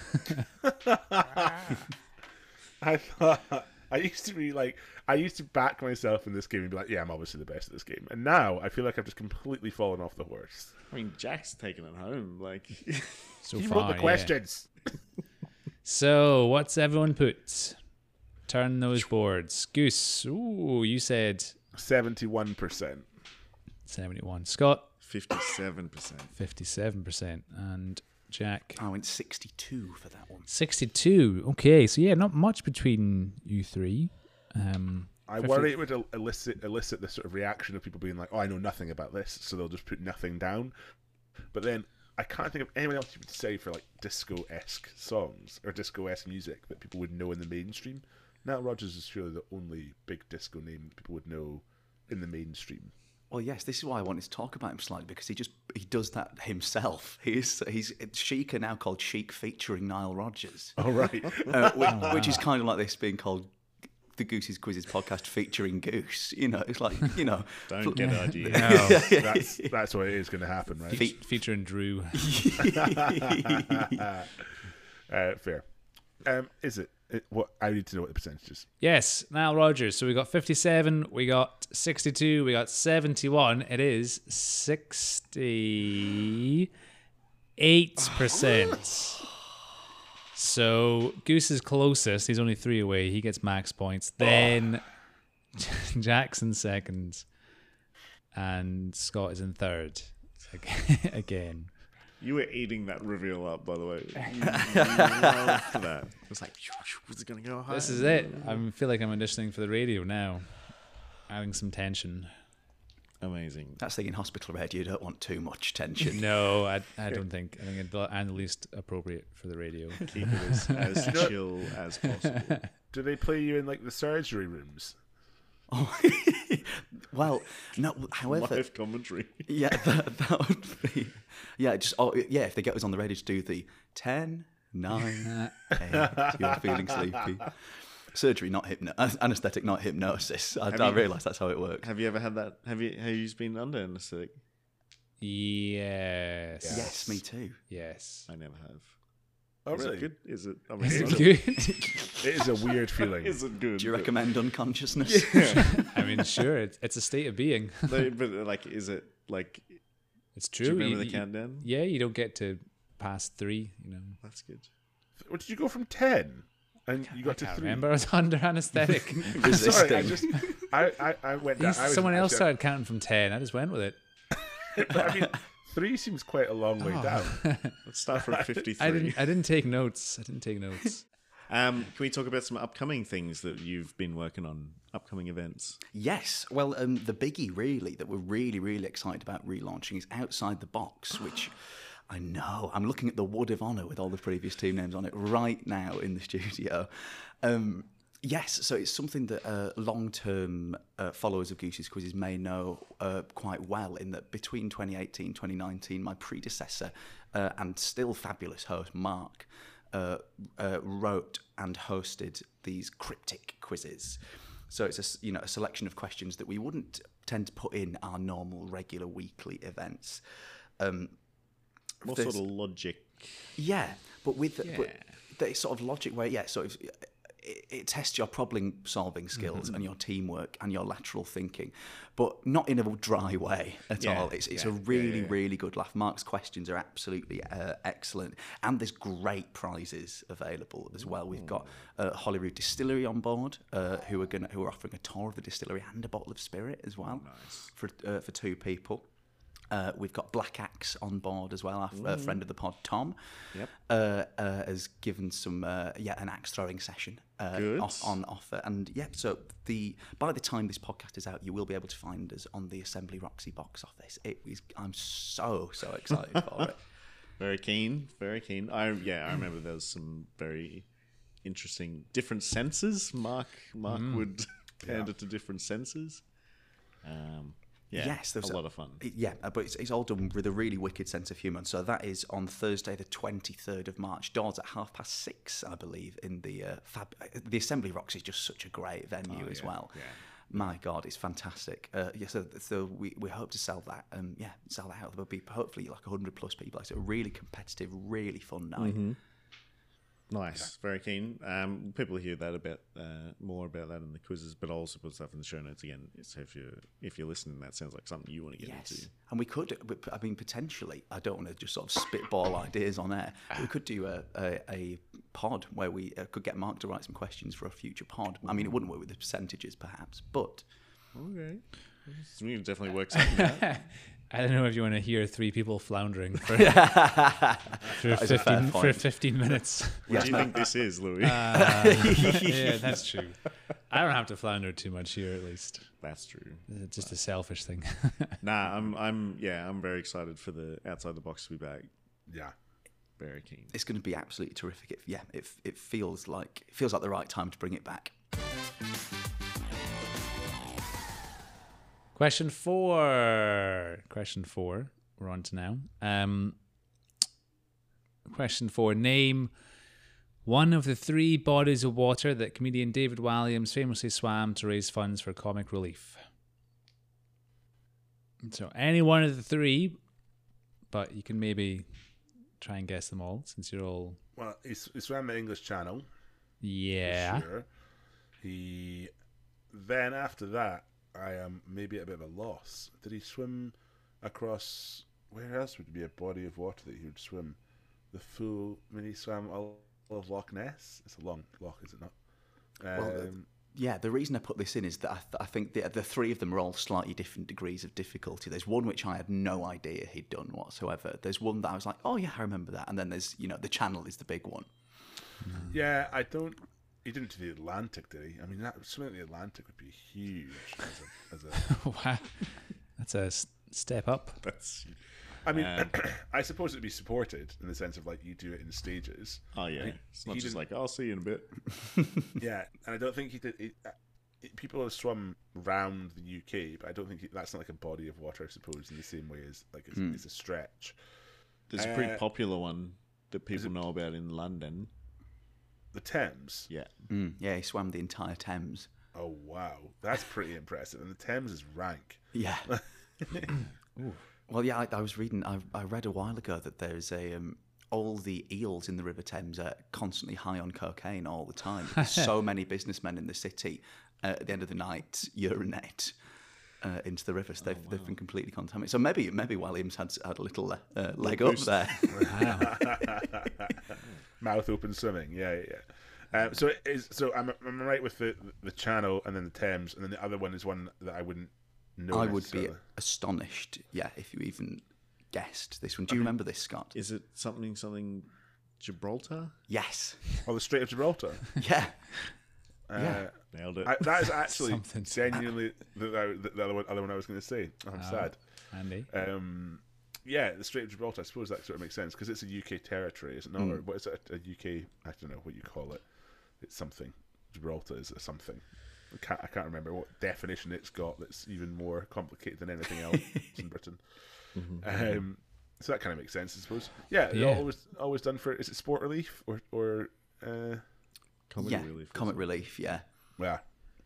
I used to be like, I used to back myself in this game and be like, yeah, I'm obviously the best at this game. And now I feel like I've just completely fallen off the horse. I mean, Jack's taking it home. Like, So You far, wrote the questions. So, what's everyone put? Turn those boards. Goose, ooh, you said 71%. 71. Scott, 57%. 57%. And Jack, I went 62 for that one. 62. Okay, so yeah, not much between you three. I worry it would elicit the sort of reaction of people being like, oh, I know nothing about this, so they'll just put nothing down. But then I can't think of anyone else you would say for like disco-esque songs or disco-esque music that people would know in the mainstream. Nile Rodgers is surely the only big disco name that people would know in the mainstream. Well, yes, this is why I wanted to talk about him slightly, because he does that himself. He's Chic are now called Chic featuring Nile Rodgers. Oh, right. Which is kind of like this being called the Goose's Quizzes podcast featuring Goose. You know, it's like, you know. Don't get ideas. No, That's what it is going to happen, right? featuring Drew. Fair. Is it? What I need to know what the percentage is. Yes, Nile Rodgers. So we got 57, we got 62, we got 71. It is 68%. So Goose is closest. He's only 3 away. He gets max points. Then Jackson second, and Scott is in third. Again. You were eating that reveal up, by the way. You loved that. It was like, was it going to go high? This is it. I feel like I'm auditioning for the radio now. Adding some tension. Amazing. That's the thing in hospital radio, you don't want too much tension. No, I don't think. I think I'm the least appropriate for the radio. Keep it as chill as possible. Do they play you in like the surgery rooms? Oh, well, no. However, Live commentary. yeah, that would be. Yeah, if they get us on the radio to do the 10, 9, 8, you're feeling sleepy. Surgery, not anesthetic, not hypnosis. I realise that's how it works. Have you ever had that? Have you been under anesthetic? Yes. Yes, me too. Yes. I never have. Oh, Is really? it good? Is it? I mean, Is it's it not- good? It is a weird feeling. Is it good? Do you recommend unconsciousness? I mean, sure, it's a state of being. But like, is it like? It's Do true. you remember the countdown? Yeah, you don't get to past 3. That's good. What, did you go from 10 and you got to I 3? remember I was under anesthetic. Sorry, I Resisting. just I went down. I was Someone else actually- started counting from 10. I just went with it. I mean, 3 seems quite a long way down. Let's start from 53. I didn't take notes. Can we talk about some upcoming things that you've been working on? Upcoming events. Yes. Well, the biggie really that we're really, really excited about relaunching is Outside the Box, which I know. I'm looking at the Wood of Honour with all the previous team names on it right now in the studio. Yes, so it's something that long-term followers of Goose's Quizzes may know quite well, in that between 2018 and 2019, my predecessor and still fabulous host, Mark, wrote and hosted these cryptic quizzes. So it's a selection of questions that we wouldn't tend to put in our normal, regular, weekly events. What There's- sort of logic? Yeah, but with but the sort of logic where it tests your problem-solving skills and your teamwork and your lateral thinking, but not in a dry way at Yeah, all. It's yeah, a really, yeah. really good laugh. Mark's questions are absolutely excellent, and there's great prizes available as well. We've got Holyrood Distillery on board, who are offering a tour of the distillery and a bottle of spirit as well for 2 people. We've got Black Axe on board as well. Our friend of the pod, Tom, has given some an axe throwing session Good. on offer. And so by the time this podcast is out, you will be able to find us on the Assembly Roxy box office. I'm so excited for it. Very keen. Very keen. I remember there was some very interesting different senses. Mark would pander to different senses. Yes, there's a lot of fun. Yeah, but it's all done with a really wicked sense of humour. So that is on Thursday, the 23rd of March. Doors at 6:30, I believe. In the the Assembly Rocks is just such a great venue as well. yeah. My God, it's fantastic. So we hope to sell that. Sell that out. There'll be hopefully like 100 plus people. It's a really competitive, really fun night. Nice, very keen. People hear that about more about that in the quizzes, but I'll also put stuff in the show notes again. So if you're listening, that sounds like something you want to get into. And we could, I mean, potentially, I don't want to just sort of spitball ideas on air. We could do a pod where we could get Mark to write some questions for a future pod. I mean, it wouldn't work with the percentages, perhaps, but Okay, we can definitely work something out. I don't know if you want to hear 3 people floundering for, is a fair point. 15 minutes. What do you think this is, Louis? Yeah, that's true. I don't have to flounder too much here, at least. That's true. It's just a selfish thing. Nah, I'm very excited for the Outside the Box to be back. Yeah. Very keen. it's going to be absolutely terrific. It feels like the right time to bring it back. Question 4. We're on to now. Question 4. Name one of the 3 bodies of water that comedian David Walliams famously swam to raise funds for comic relief. So any one of the 3, but you can maybe try and guess them all, since you're all... Well, he swam the English Channel. Yeah. Sure. Then after that, I am maybe at a bit of a loss. Did he swim across? Where else would there be a body of water that he would swim? The full. I mean, he swam all of Loch Ness. It's a long loch, is it not? The reason I put this in is that I think the 3 of them are all slightly different degrees of difficulty. There's one which I had no idea he'd done whatsoever. There's one that I was like, oh yeah, I remember that. And then there's, the Channel is the big one. Yeah, I don't. He didn't do the Atlantic, did he? I mean, swimming in the Atlantic would be huge. As a Wow. That's a step up. That's. I mean, I suppose it'd be supported in the sense of like you do it in stages. Oh yeah, it's not he just didn't- like I'll see you in a bit. Yeah, and I don't think he did. People have swum round the UK, but I don't think that's not like a body of water, I suppose, in the same way as like it's a stretch. There's a pretty popular one that people know about in London. The Thames. Yeah, Yeah, he swam the entire Thames. Oh wow, that's pretty impressive. And the Thames is rank. Yeah. Well, yeah, I was reading. I read a while ago that there's a all the eels in the River Thames are constantly high on cocaine all the time. So many businessmen in the city at the end of the night urinate into the rivers. They've been completely contaminated. So maybe Williams had a little leg up there. Mouth open swimming. Yeah. So I'm right with the Channel and then the Thames, and then the other one is one that I wouldn't know. I would be astonished, if you even guessed this one. Do you remember this, Scott? Is it something Gibraltar? Yes. Or the Strait of Gibraltar. Yeah. Nailed it. That is actually Something. genuinely the other one I was going to I was sad. Andy. Yeah, the Strait of Gibraltar. I suppose that sort of makes sense because it's a UK territory, is it not? Or what is it? A UK? I don't know what you call it. It's something. Gibraltar is a something. I can't remember what definition it's got. That's even more complicated than anything else in Britain. So that kind of makes sense, I suppose. Yeah. Always done for. Is it sport relief or Comic relief. Comic relief. Yeah. yeah?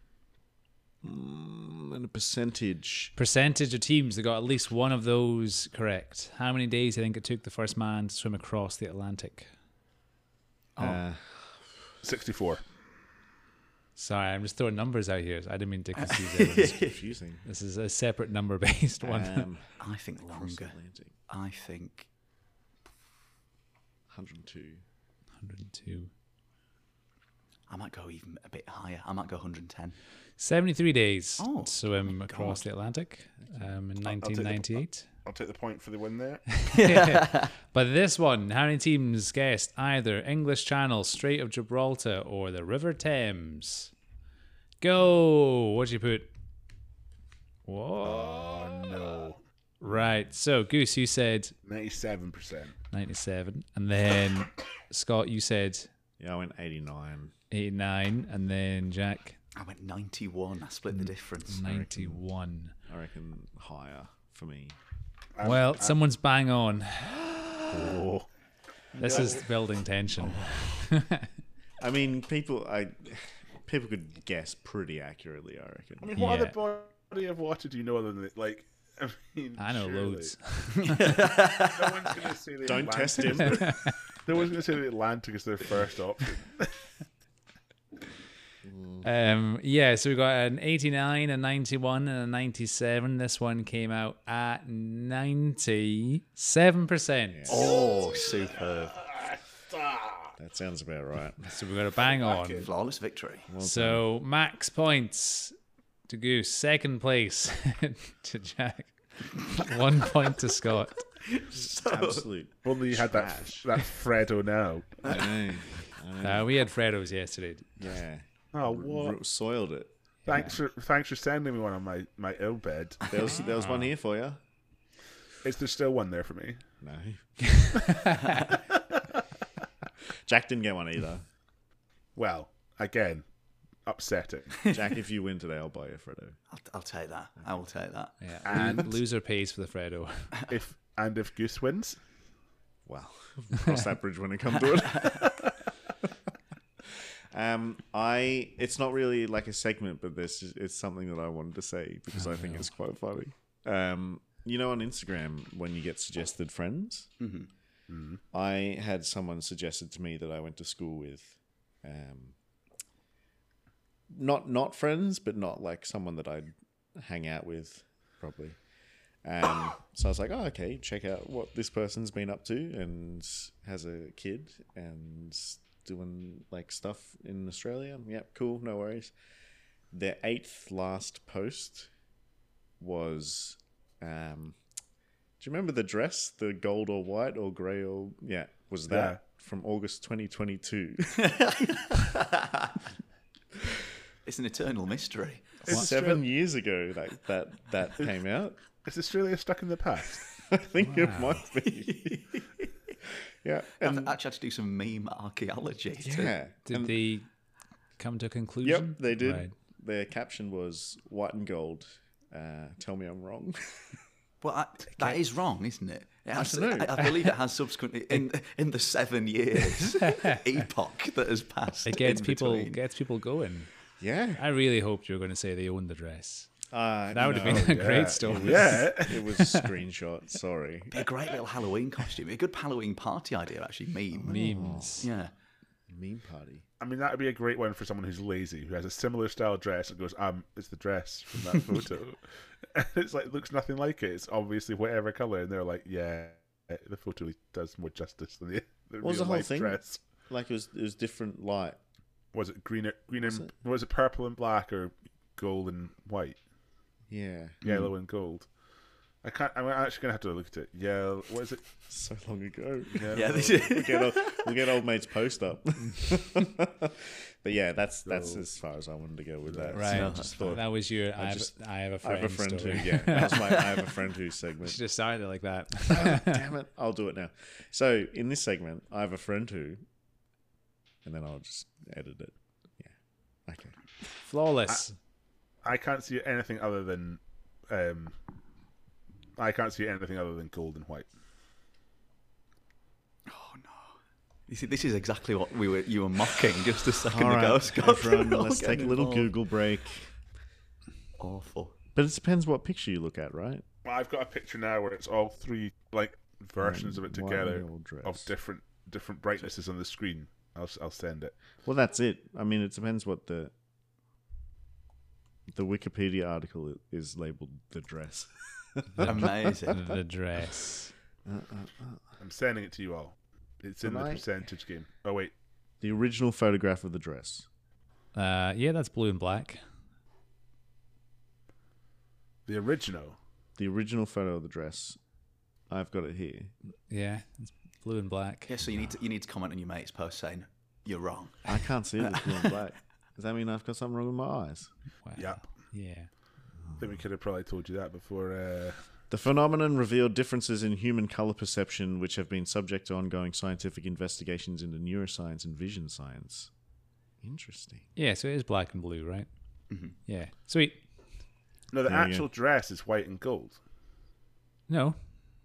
And a percentage. Percentage of teams that got at least one of those correct. How many days do you think it took the first man to swim across the Atlantic? 64. Sorry, I'm just throwing numbers out here. I didn't mean to confuse everyone. Confusing. This is a separate number-based one. I think longer. Atlantic. I think 102. 102. I might go even a bit higher. I might go 110. 73 days Oh, to swim across the Atlantic in 1998. I'll take the point for the win there. But this one, how many teams guessed either English Channel, Strait of Gibraltar, or the River Thames? Go! What'd you put? Whoa. Oh no. Right. So, Goose, you said 97%. 97. And then, Scott, you said Yeah, I went 89. 89. And then, Jack, I went 91. I split the difference. 91. I reckon higher for me. Well, someone's bang on. Oh. This is building tension. I mean, people could guess pretty accurately, I reckon. I mean, what other body of water do you know other than it? Like, I mean, I know surely. loads. No one's going to say the Don't Atlantic. test him. No one's going to say the Atlantic is their first option. So we got an 89, a 91, and a 97. This one came out at 97%. Oh, superb. That sounds about right. So we got a bang on. Flawless victory. So max points to Goose, second place to Jack, 1 point to Scott. Absolute. Only you had that Fredo now. I know. We had Fredo's yesterday. Yeah. Oh, what? Soiled it. Thanks for sending me one on my ill bed. There was one here for you. Is there still one there for me? No. Jack didn't get one either. Well, again, upsetting. Jack, if you win today, I'll buy you a Freddo. I'll take that. I will take that. Yeah. And- Loser pays for the Fredo. If Goose wins, Well, cross that bridge when it comes to it. It's not really like a segment, but it's something that I wanted to say because I think it's quite funny. You know, on Instagram, when you get suggested friends, I had someone suggested to me that I went to school with, not friends, but not like someone that I'd hang out with probably. So I was like, oh, okay, check out what this person's been up to and has a kid and doing like stuff in Australia. Yep, cool, no worries. Their 8th last post was, do you remember the dress, the gold or white or grey or, was that from August 2022. It's an eternal mystery. It's 7 years ago that came out. is Australia stuck in the past? I think it might be. Yeah. I've actually had to do some meme archaeology. Yeah. Did they come to a conclusion? Yep, they did. Right. Their caption was white and gold. Tell me I'm wrong. Well, that is wrong, isn't it? I believe it has subsequently in the 7 years epoch that has passed. It gets in people between. going. Yeah. I really hoped you were going to say they own the dress. That would have no, been a great story. Yeah. It was a screenshot. Sorry. Be a great little Halloween costume. A good Halloween party idea, actually. Memes. Yeah. Meme party. I mean, that would be a great one for someone who's lazy, who has a similar style dress and goes, it's the dress from that photo. And it's like, it looks nothing like it. It's obviously whatever color. And they're like, yeah, the photo does more justice than the What was real the whole life thing? dress. Like it was different light. Was it green and, was it purple and black or gold and white? Yeah. Yellow and gold. I'm actually going to have to look at it. Yeah, what is it? So long ago. Yeah, this is. We'll get old mate's post up. But yeah, that's as far as I wanted to go with that. Right. So I just thought That was your I have a friend. I have a friend story. who, yeah. That was my I have a friend who segment. Should have started it like that. Damn it. I'll do it now. So in this segment, I have a friend who, and then I'll just edit it. Yeah. Okay. Flawless. I can't see anything other than gold and white. Oh no! You see, this is exactly what you were mocking just a second All ago, right, Scott. everyone, We're all let's take a getting little involved. Google break. Awful. But it depends what picture you look at, right? Well, I've got a picture now where it's all three like versions of it White together and gold dress. of different brightnesses on the screen. I'll send it. Well, that's it. I mean, it depends what the Wikipedia article is labeled the dress. Amazing. The dress. I'm sending it to you all. It's in the percentage game. Oh wait, The original photograph of the dress. Yeah, that's blue and black. the original. The original photo of the dress. I've got it here. Yeah, it's blue and black. Yeah, so you need to comment on your mate's post saying you're wrong. I can't see it as blue and black. Does that mean I've got something wrong with my eyes? Wow. Yep. Yeah. I think we could have probably told you that before. The phenomenon revealed differences in human color perception, which have been subject to ongoing scientific investigations into neuroscience and vision science. Interesting. Yeah, so it is black and blue, right? Mm-hmm. Yeah. Sweet. No, the There you actual dress is white and gold. No.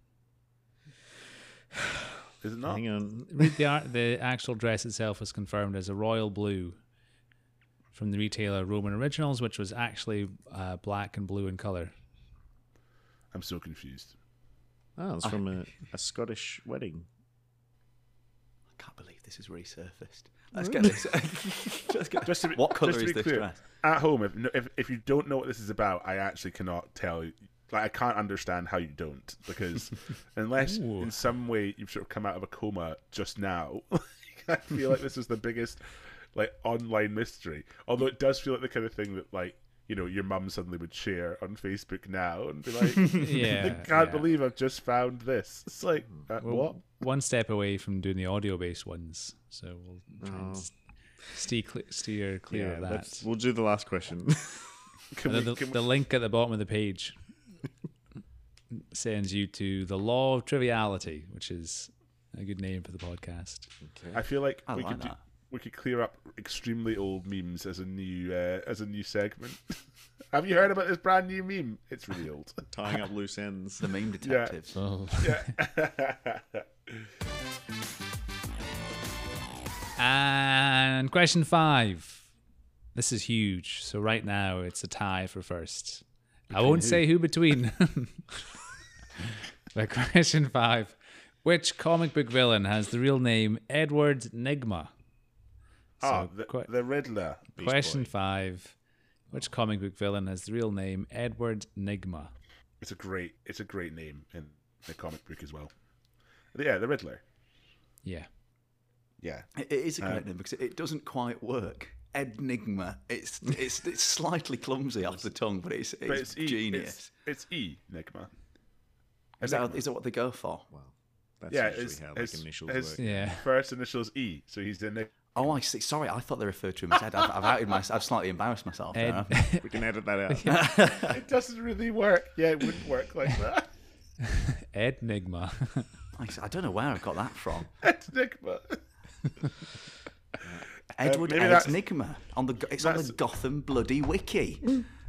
Is it not? Hang on. Read the actual dress itself was confirmed as a royal blue from the retailer Roman Originals, which was actually black and blue in color. I'm so confused. Oh, it's from a Scottish wedding. I can't believe this has resurfaced. Let's get this. Just to be, What colour just to is be this clear, dress? At home, if you don't know what this is about, I actually cannot tell you. Like, I can't understand how you don't, because unless Ooh. in some way you've sort of come out of a coma just now, I feel like this is the biggest like online mystery. Although it does feel like the kind of thing that, like, you know, your mum suddenly would share on Facebook now and be like, Yeah. I can't yeah. believe I've just found this. It's like, We're what? one step away from doing the audio-based ones, so we'll try and steer clear of that. We'll do the last question. Can And we, then can the link at the bottom of the page sends you to the Law of Triviality, which is a good name for the podcast. I feel like I we like could that. we could clear up extremely old memes as a new segment. Have you heard about this brand new meme? It's really old. Tying up loose ends. The meme detectives. Oh. Yeah. And question 5. This is huge. So right now it's a tie for first. I won't say who between. But question 5. Which comic book villain has the real name Edward Nygma? Oh, So, the Riddler. question 5. Which comic book villain has the real name Edward Nygma? It's a great name in the comic book as well. Yeah, the Riddler. Yeah. Yeah. It is a great name because it doesn't quite work. Enigma. It's slightly clumsy off the tongue, but it's genius. It's Enigma. Is that what they go for? Wow. That's Yeah, usually how like initials his work. Yeah. first initials E, so he's the Enigma. Oh, I see. Sorry, I thought they referred to him as Ed. I've outed myself. I've slightly embarrassed myself. there, Ed, haven't I? We can edit that out. It doesn't really work. Yeah, it wouldn't work like that. Enigma. I don't know where I got that from. Enigma. Edward maybe that's- Enigma on the Gotham bloody wiki.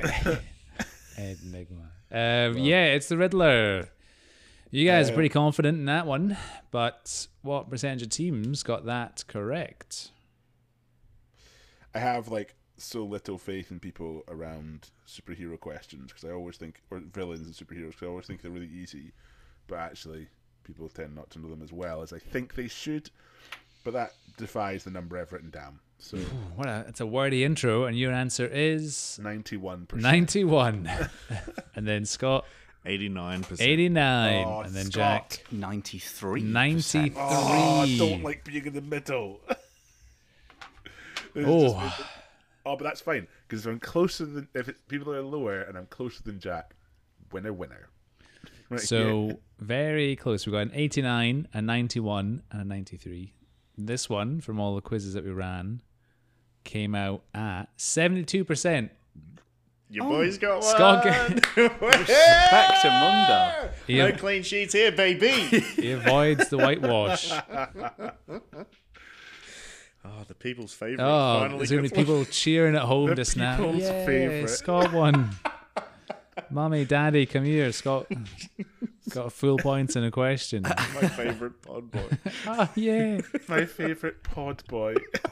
Enigma. Yeah, it's the Riddler. You guys are pretty confident in that one, but what percentage of teams got that correct? I have like so little faith in people around superhero questions because I always think, or villains and superheroes, because I always think they're really easy, but actually people tend not to know them as well as I think they should. But that defies the number I've written down. So It's a wordy intro, and your answer is 91%. 91. And then Scott, 89%. 89. Oh, and then Scott. Jack, 93. 93. Oh, I don't like being in the middle. Oh. But that's fine because if I'm closer than people are lower and I'm closer than Jack, winner. Right, So very close. We got an 89, a 91, and a 93. This one, from all the quizzes that we ran, came out at 72%. Your boy's got one. Scott, Back to Munda. No clean sheets here, baby. he avoids the whitewash. Oh, the people's favourite. Oh, finally there's going to gets be people cheering at home The just now. people's Yeah, favourite. Scott won. Mummy, Daddy, come here. Scott got full points in a question. one. My favourite pod boy. Oh, yeah. My favourite pod boy.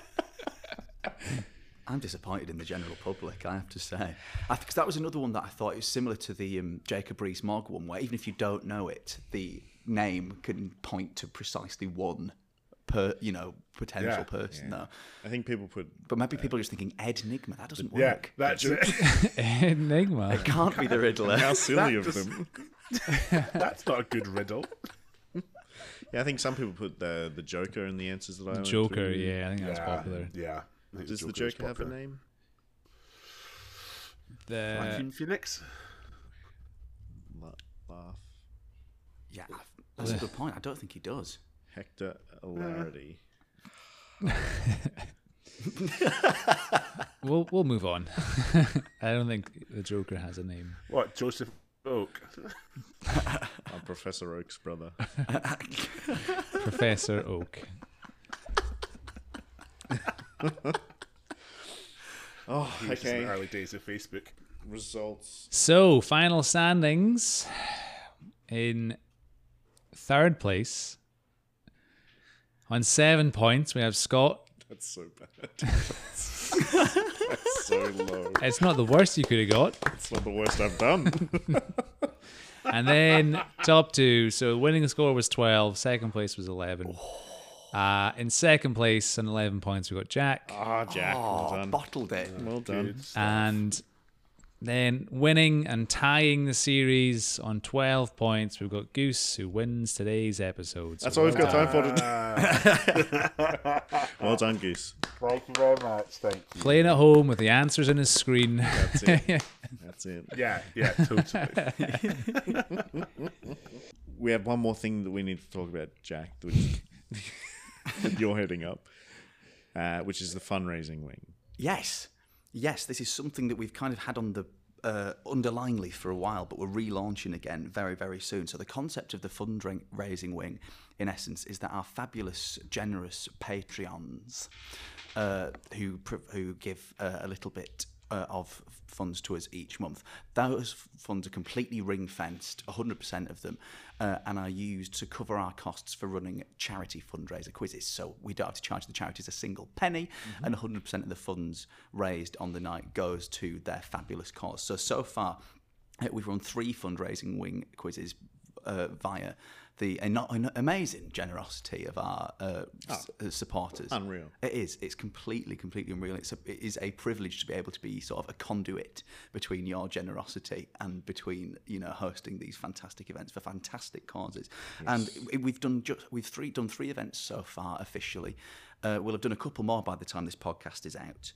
I'm disappointed in the general public, I have to say. Because that was another one that I thought it was similar to the Jacob Rees-Mogg one, where even if you don't know it, the name can point to precisely one potential person, though. I think people put. But maybe people are just thinking Ed Nigma. That doesn't Yeah, work. that's it. Enigma. It can't be the Riddler. How silly That of just- them. That's not a good riddle. Yeah, I think some people put the Joker in the answers that I went Joker, through. yeah, I think that's popular. Yeah. I think Does the Joker is Joker have a popular. name? Joaquin Phoenix? Laugh. Yeah, that's a good point. I don't think he does. Hector O'Larity. We'll move on. I don't think the Joker has a name. What, Joseph Oak? Professor Oak's brother. Professor Oak. Oh, He was just in okay. the early days of Facebook. Results. So, final standings. In third place, on 7 points, we have Scott. That's so bad. That's so low. It's not the worst you could have got. It's not the worst I've done. And then top two. So, winning score was 12. Second place was 11. In second place, on 11 points, we got Jack. Jack. Well done. Bottled it. Well done. Good stuff. And then winning and tying the series on 12 points, we've got Goose, who wins today's episode. So That's all we've got time for today. Ah, Well done, Goose. thank you very much. Thank you. playing at home with the answers in his screen. That's it. That's it. Yeah, totally. We have one more thing that we need to talk about, Jack, which that you're heading up, which is the fundraising wing. Yes, this is something that we've kind of had on the underlyingly for a while, but we're relaunching again very, very soon. So the concept of the fundraising wing, in essence, is that our fabulous, generous Patreons who give a little bit of funds to us each month, those funds are completely ring-fenced, 100% of them, and are used to cover our costs for running charity fundraiser quizzes. So we don't have to charge the charities a single penny, and 100% of the funds raised on the night goes to their fabulous cause. So far, we've run 3 fundraising wing quizzes via the amazing generosity of our supporters. Unreal. It is. It's completely unreal. It is a privilege to be able to be sort of a conduit between your generosity and between hosting these fantastic events for fantastic causes. Yes. And we've done 3 events so far officially. We'll have done a couple more by the time this podcast is out.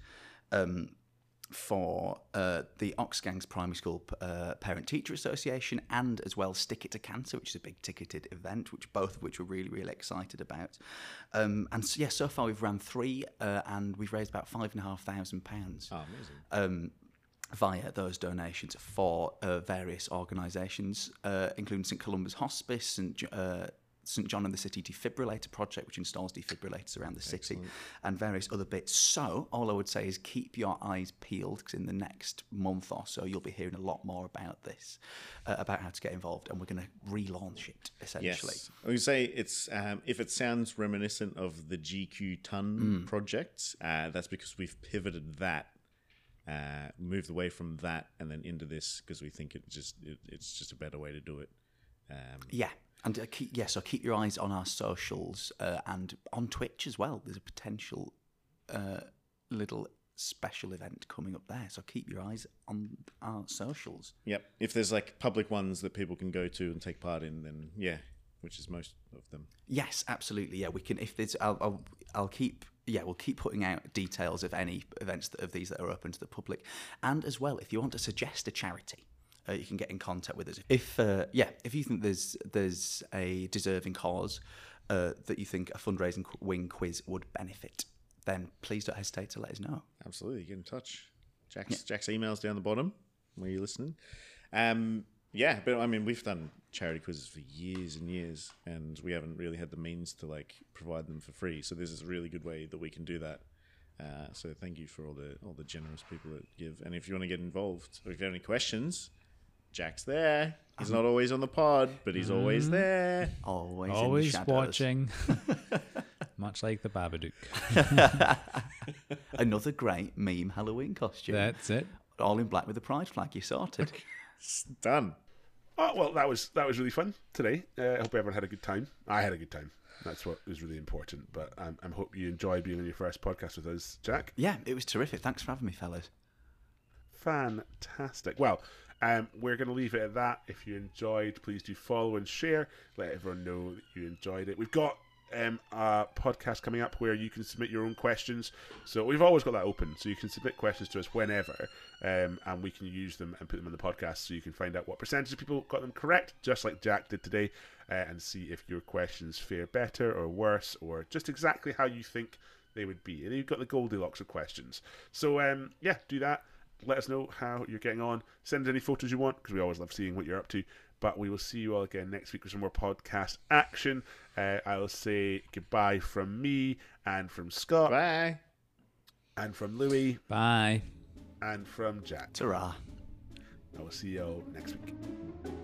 For the Oxgangs Primary School Parent-Teacher Association, and as well Stick It to Cancer, which is a big ticketed event, both of which we're really, really excited about. So far we've ran 3 and we've raised about £5,500. Oh, amazing. Via those donations for various organisations, including St Columba's Hospice and St John and the City Defibrillator Project, which installs defibrillators around the city, and various other bits. So all I would say is keep your eyes peeled, because in the next month or so you'll be hearing a lot more about this, about how to get involved, and we're going to relaunch it essentially. Yes. I would say it's if it sounds reminiscent of the GQ Ton project, that's because we've pivoted that moved away from that and then into this because we think it's just a better way to do it. Yeah. And so keep your eyes on our socials and on Twitch as well. There's a potential little special event coming up there. So keep your eyes on our socials. Yep. If there's like public ones that people can go to and take part in, then yeah, which is most of them. Yes, absolutely. Yeah, we can. If there's, I'll keep. Yeah, we'll keep putting out details of any events of these that are open to the public, and as well, if you want to suggest a charity. You can get in contact with us. If you think there's a deserving cause that you think a fundraising wing quiz would benefit, then please don't hesitate to let us know. Absolutely, get in touch. Jack's email's down the bottom where you're listening. Yeah, but I mean, we've done charity quizzes for years and years, and we haven't really had the means to like provide them for free. So this is a really good way that we can do that. So thank you for all the generous people that give. And if you want to get involved, or if you have any questions, Jack's there. He's not always on the pod, but he's always there. Always in the Always shadows. watching. Much like the Babadook. Another great meme Halloween costume. That's it. All in black with the pride flag. You're sorted. It's done. Oh, well, that was really fun today. I hope everyone had a good time. I had a good time. That's what was really important. But I hope you enjoyed being on your first podcast with us, Jack. Yeah, it was terrific. Thanks for having me, fellas. Fantastic. Well, we're going to leave it at that. If you enjoyed, please do follow and share. Let everyone know that you enjoyed it. We've got a podcast coming up where you can submit your own questions. So we've always got that open. So you can submit questions to us whenever, and we can use them and put them in the podcast so you can find out what percentage of people got them correct, just like Jack did today, and see if your questions fare better or worse or just exactly how you think they would be. And you've got the Goldilocks of questions. So, yeah, do that. Let us know how you're getting on. Send any photos you want, because we always love seeing what you're up to. But we will see you all again next week with some more podcast action. I'll say goodbye from me and from Scott. Bye. And from Louis. Bye. And from Jack. Ta-ra. I will see you all next week.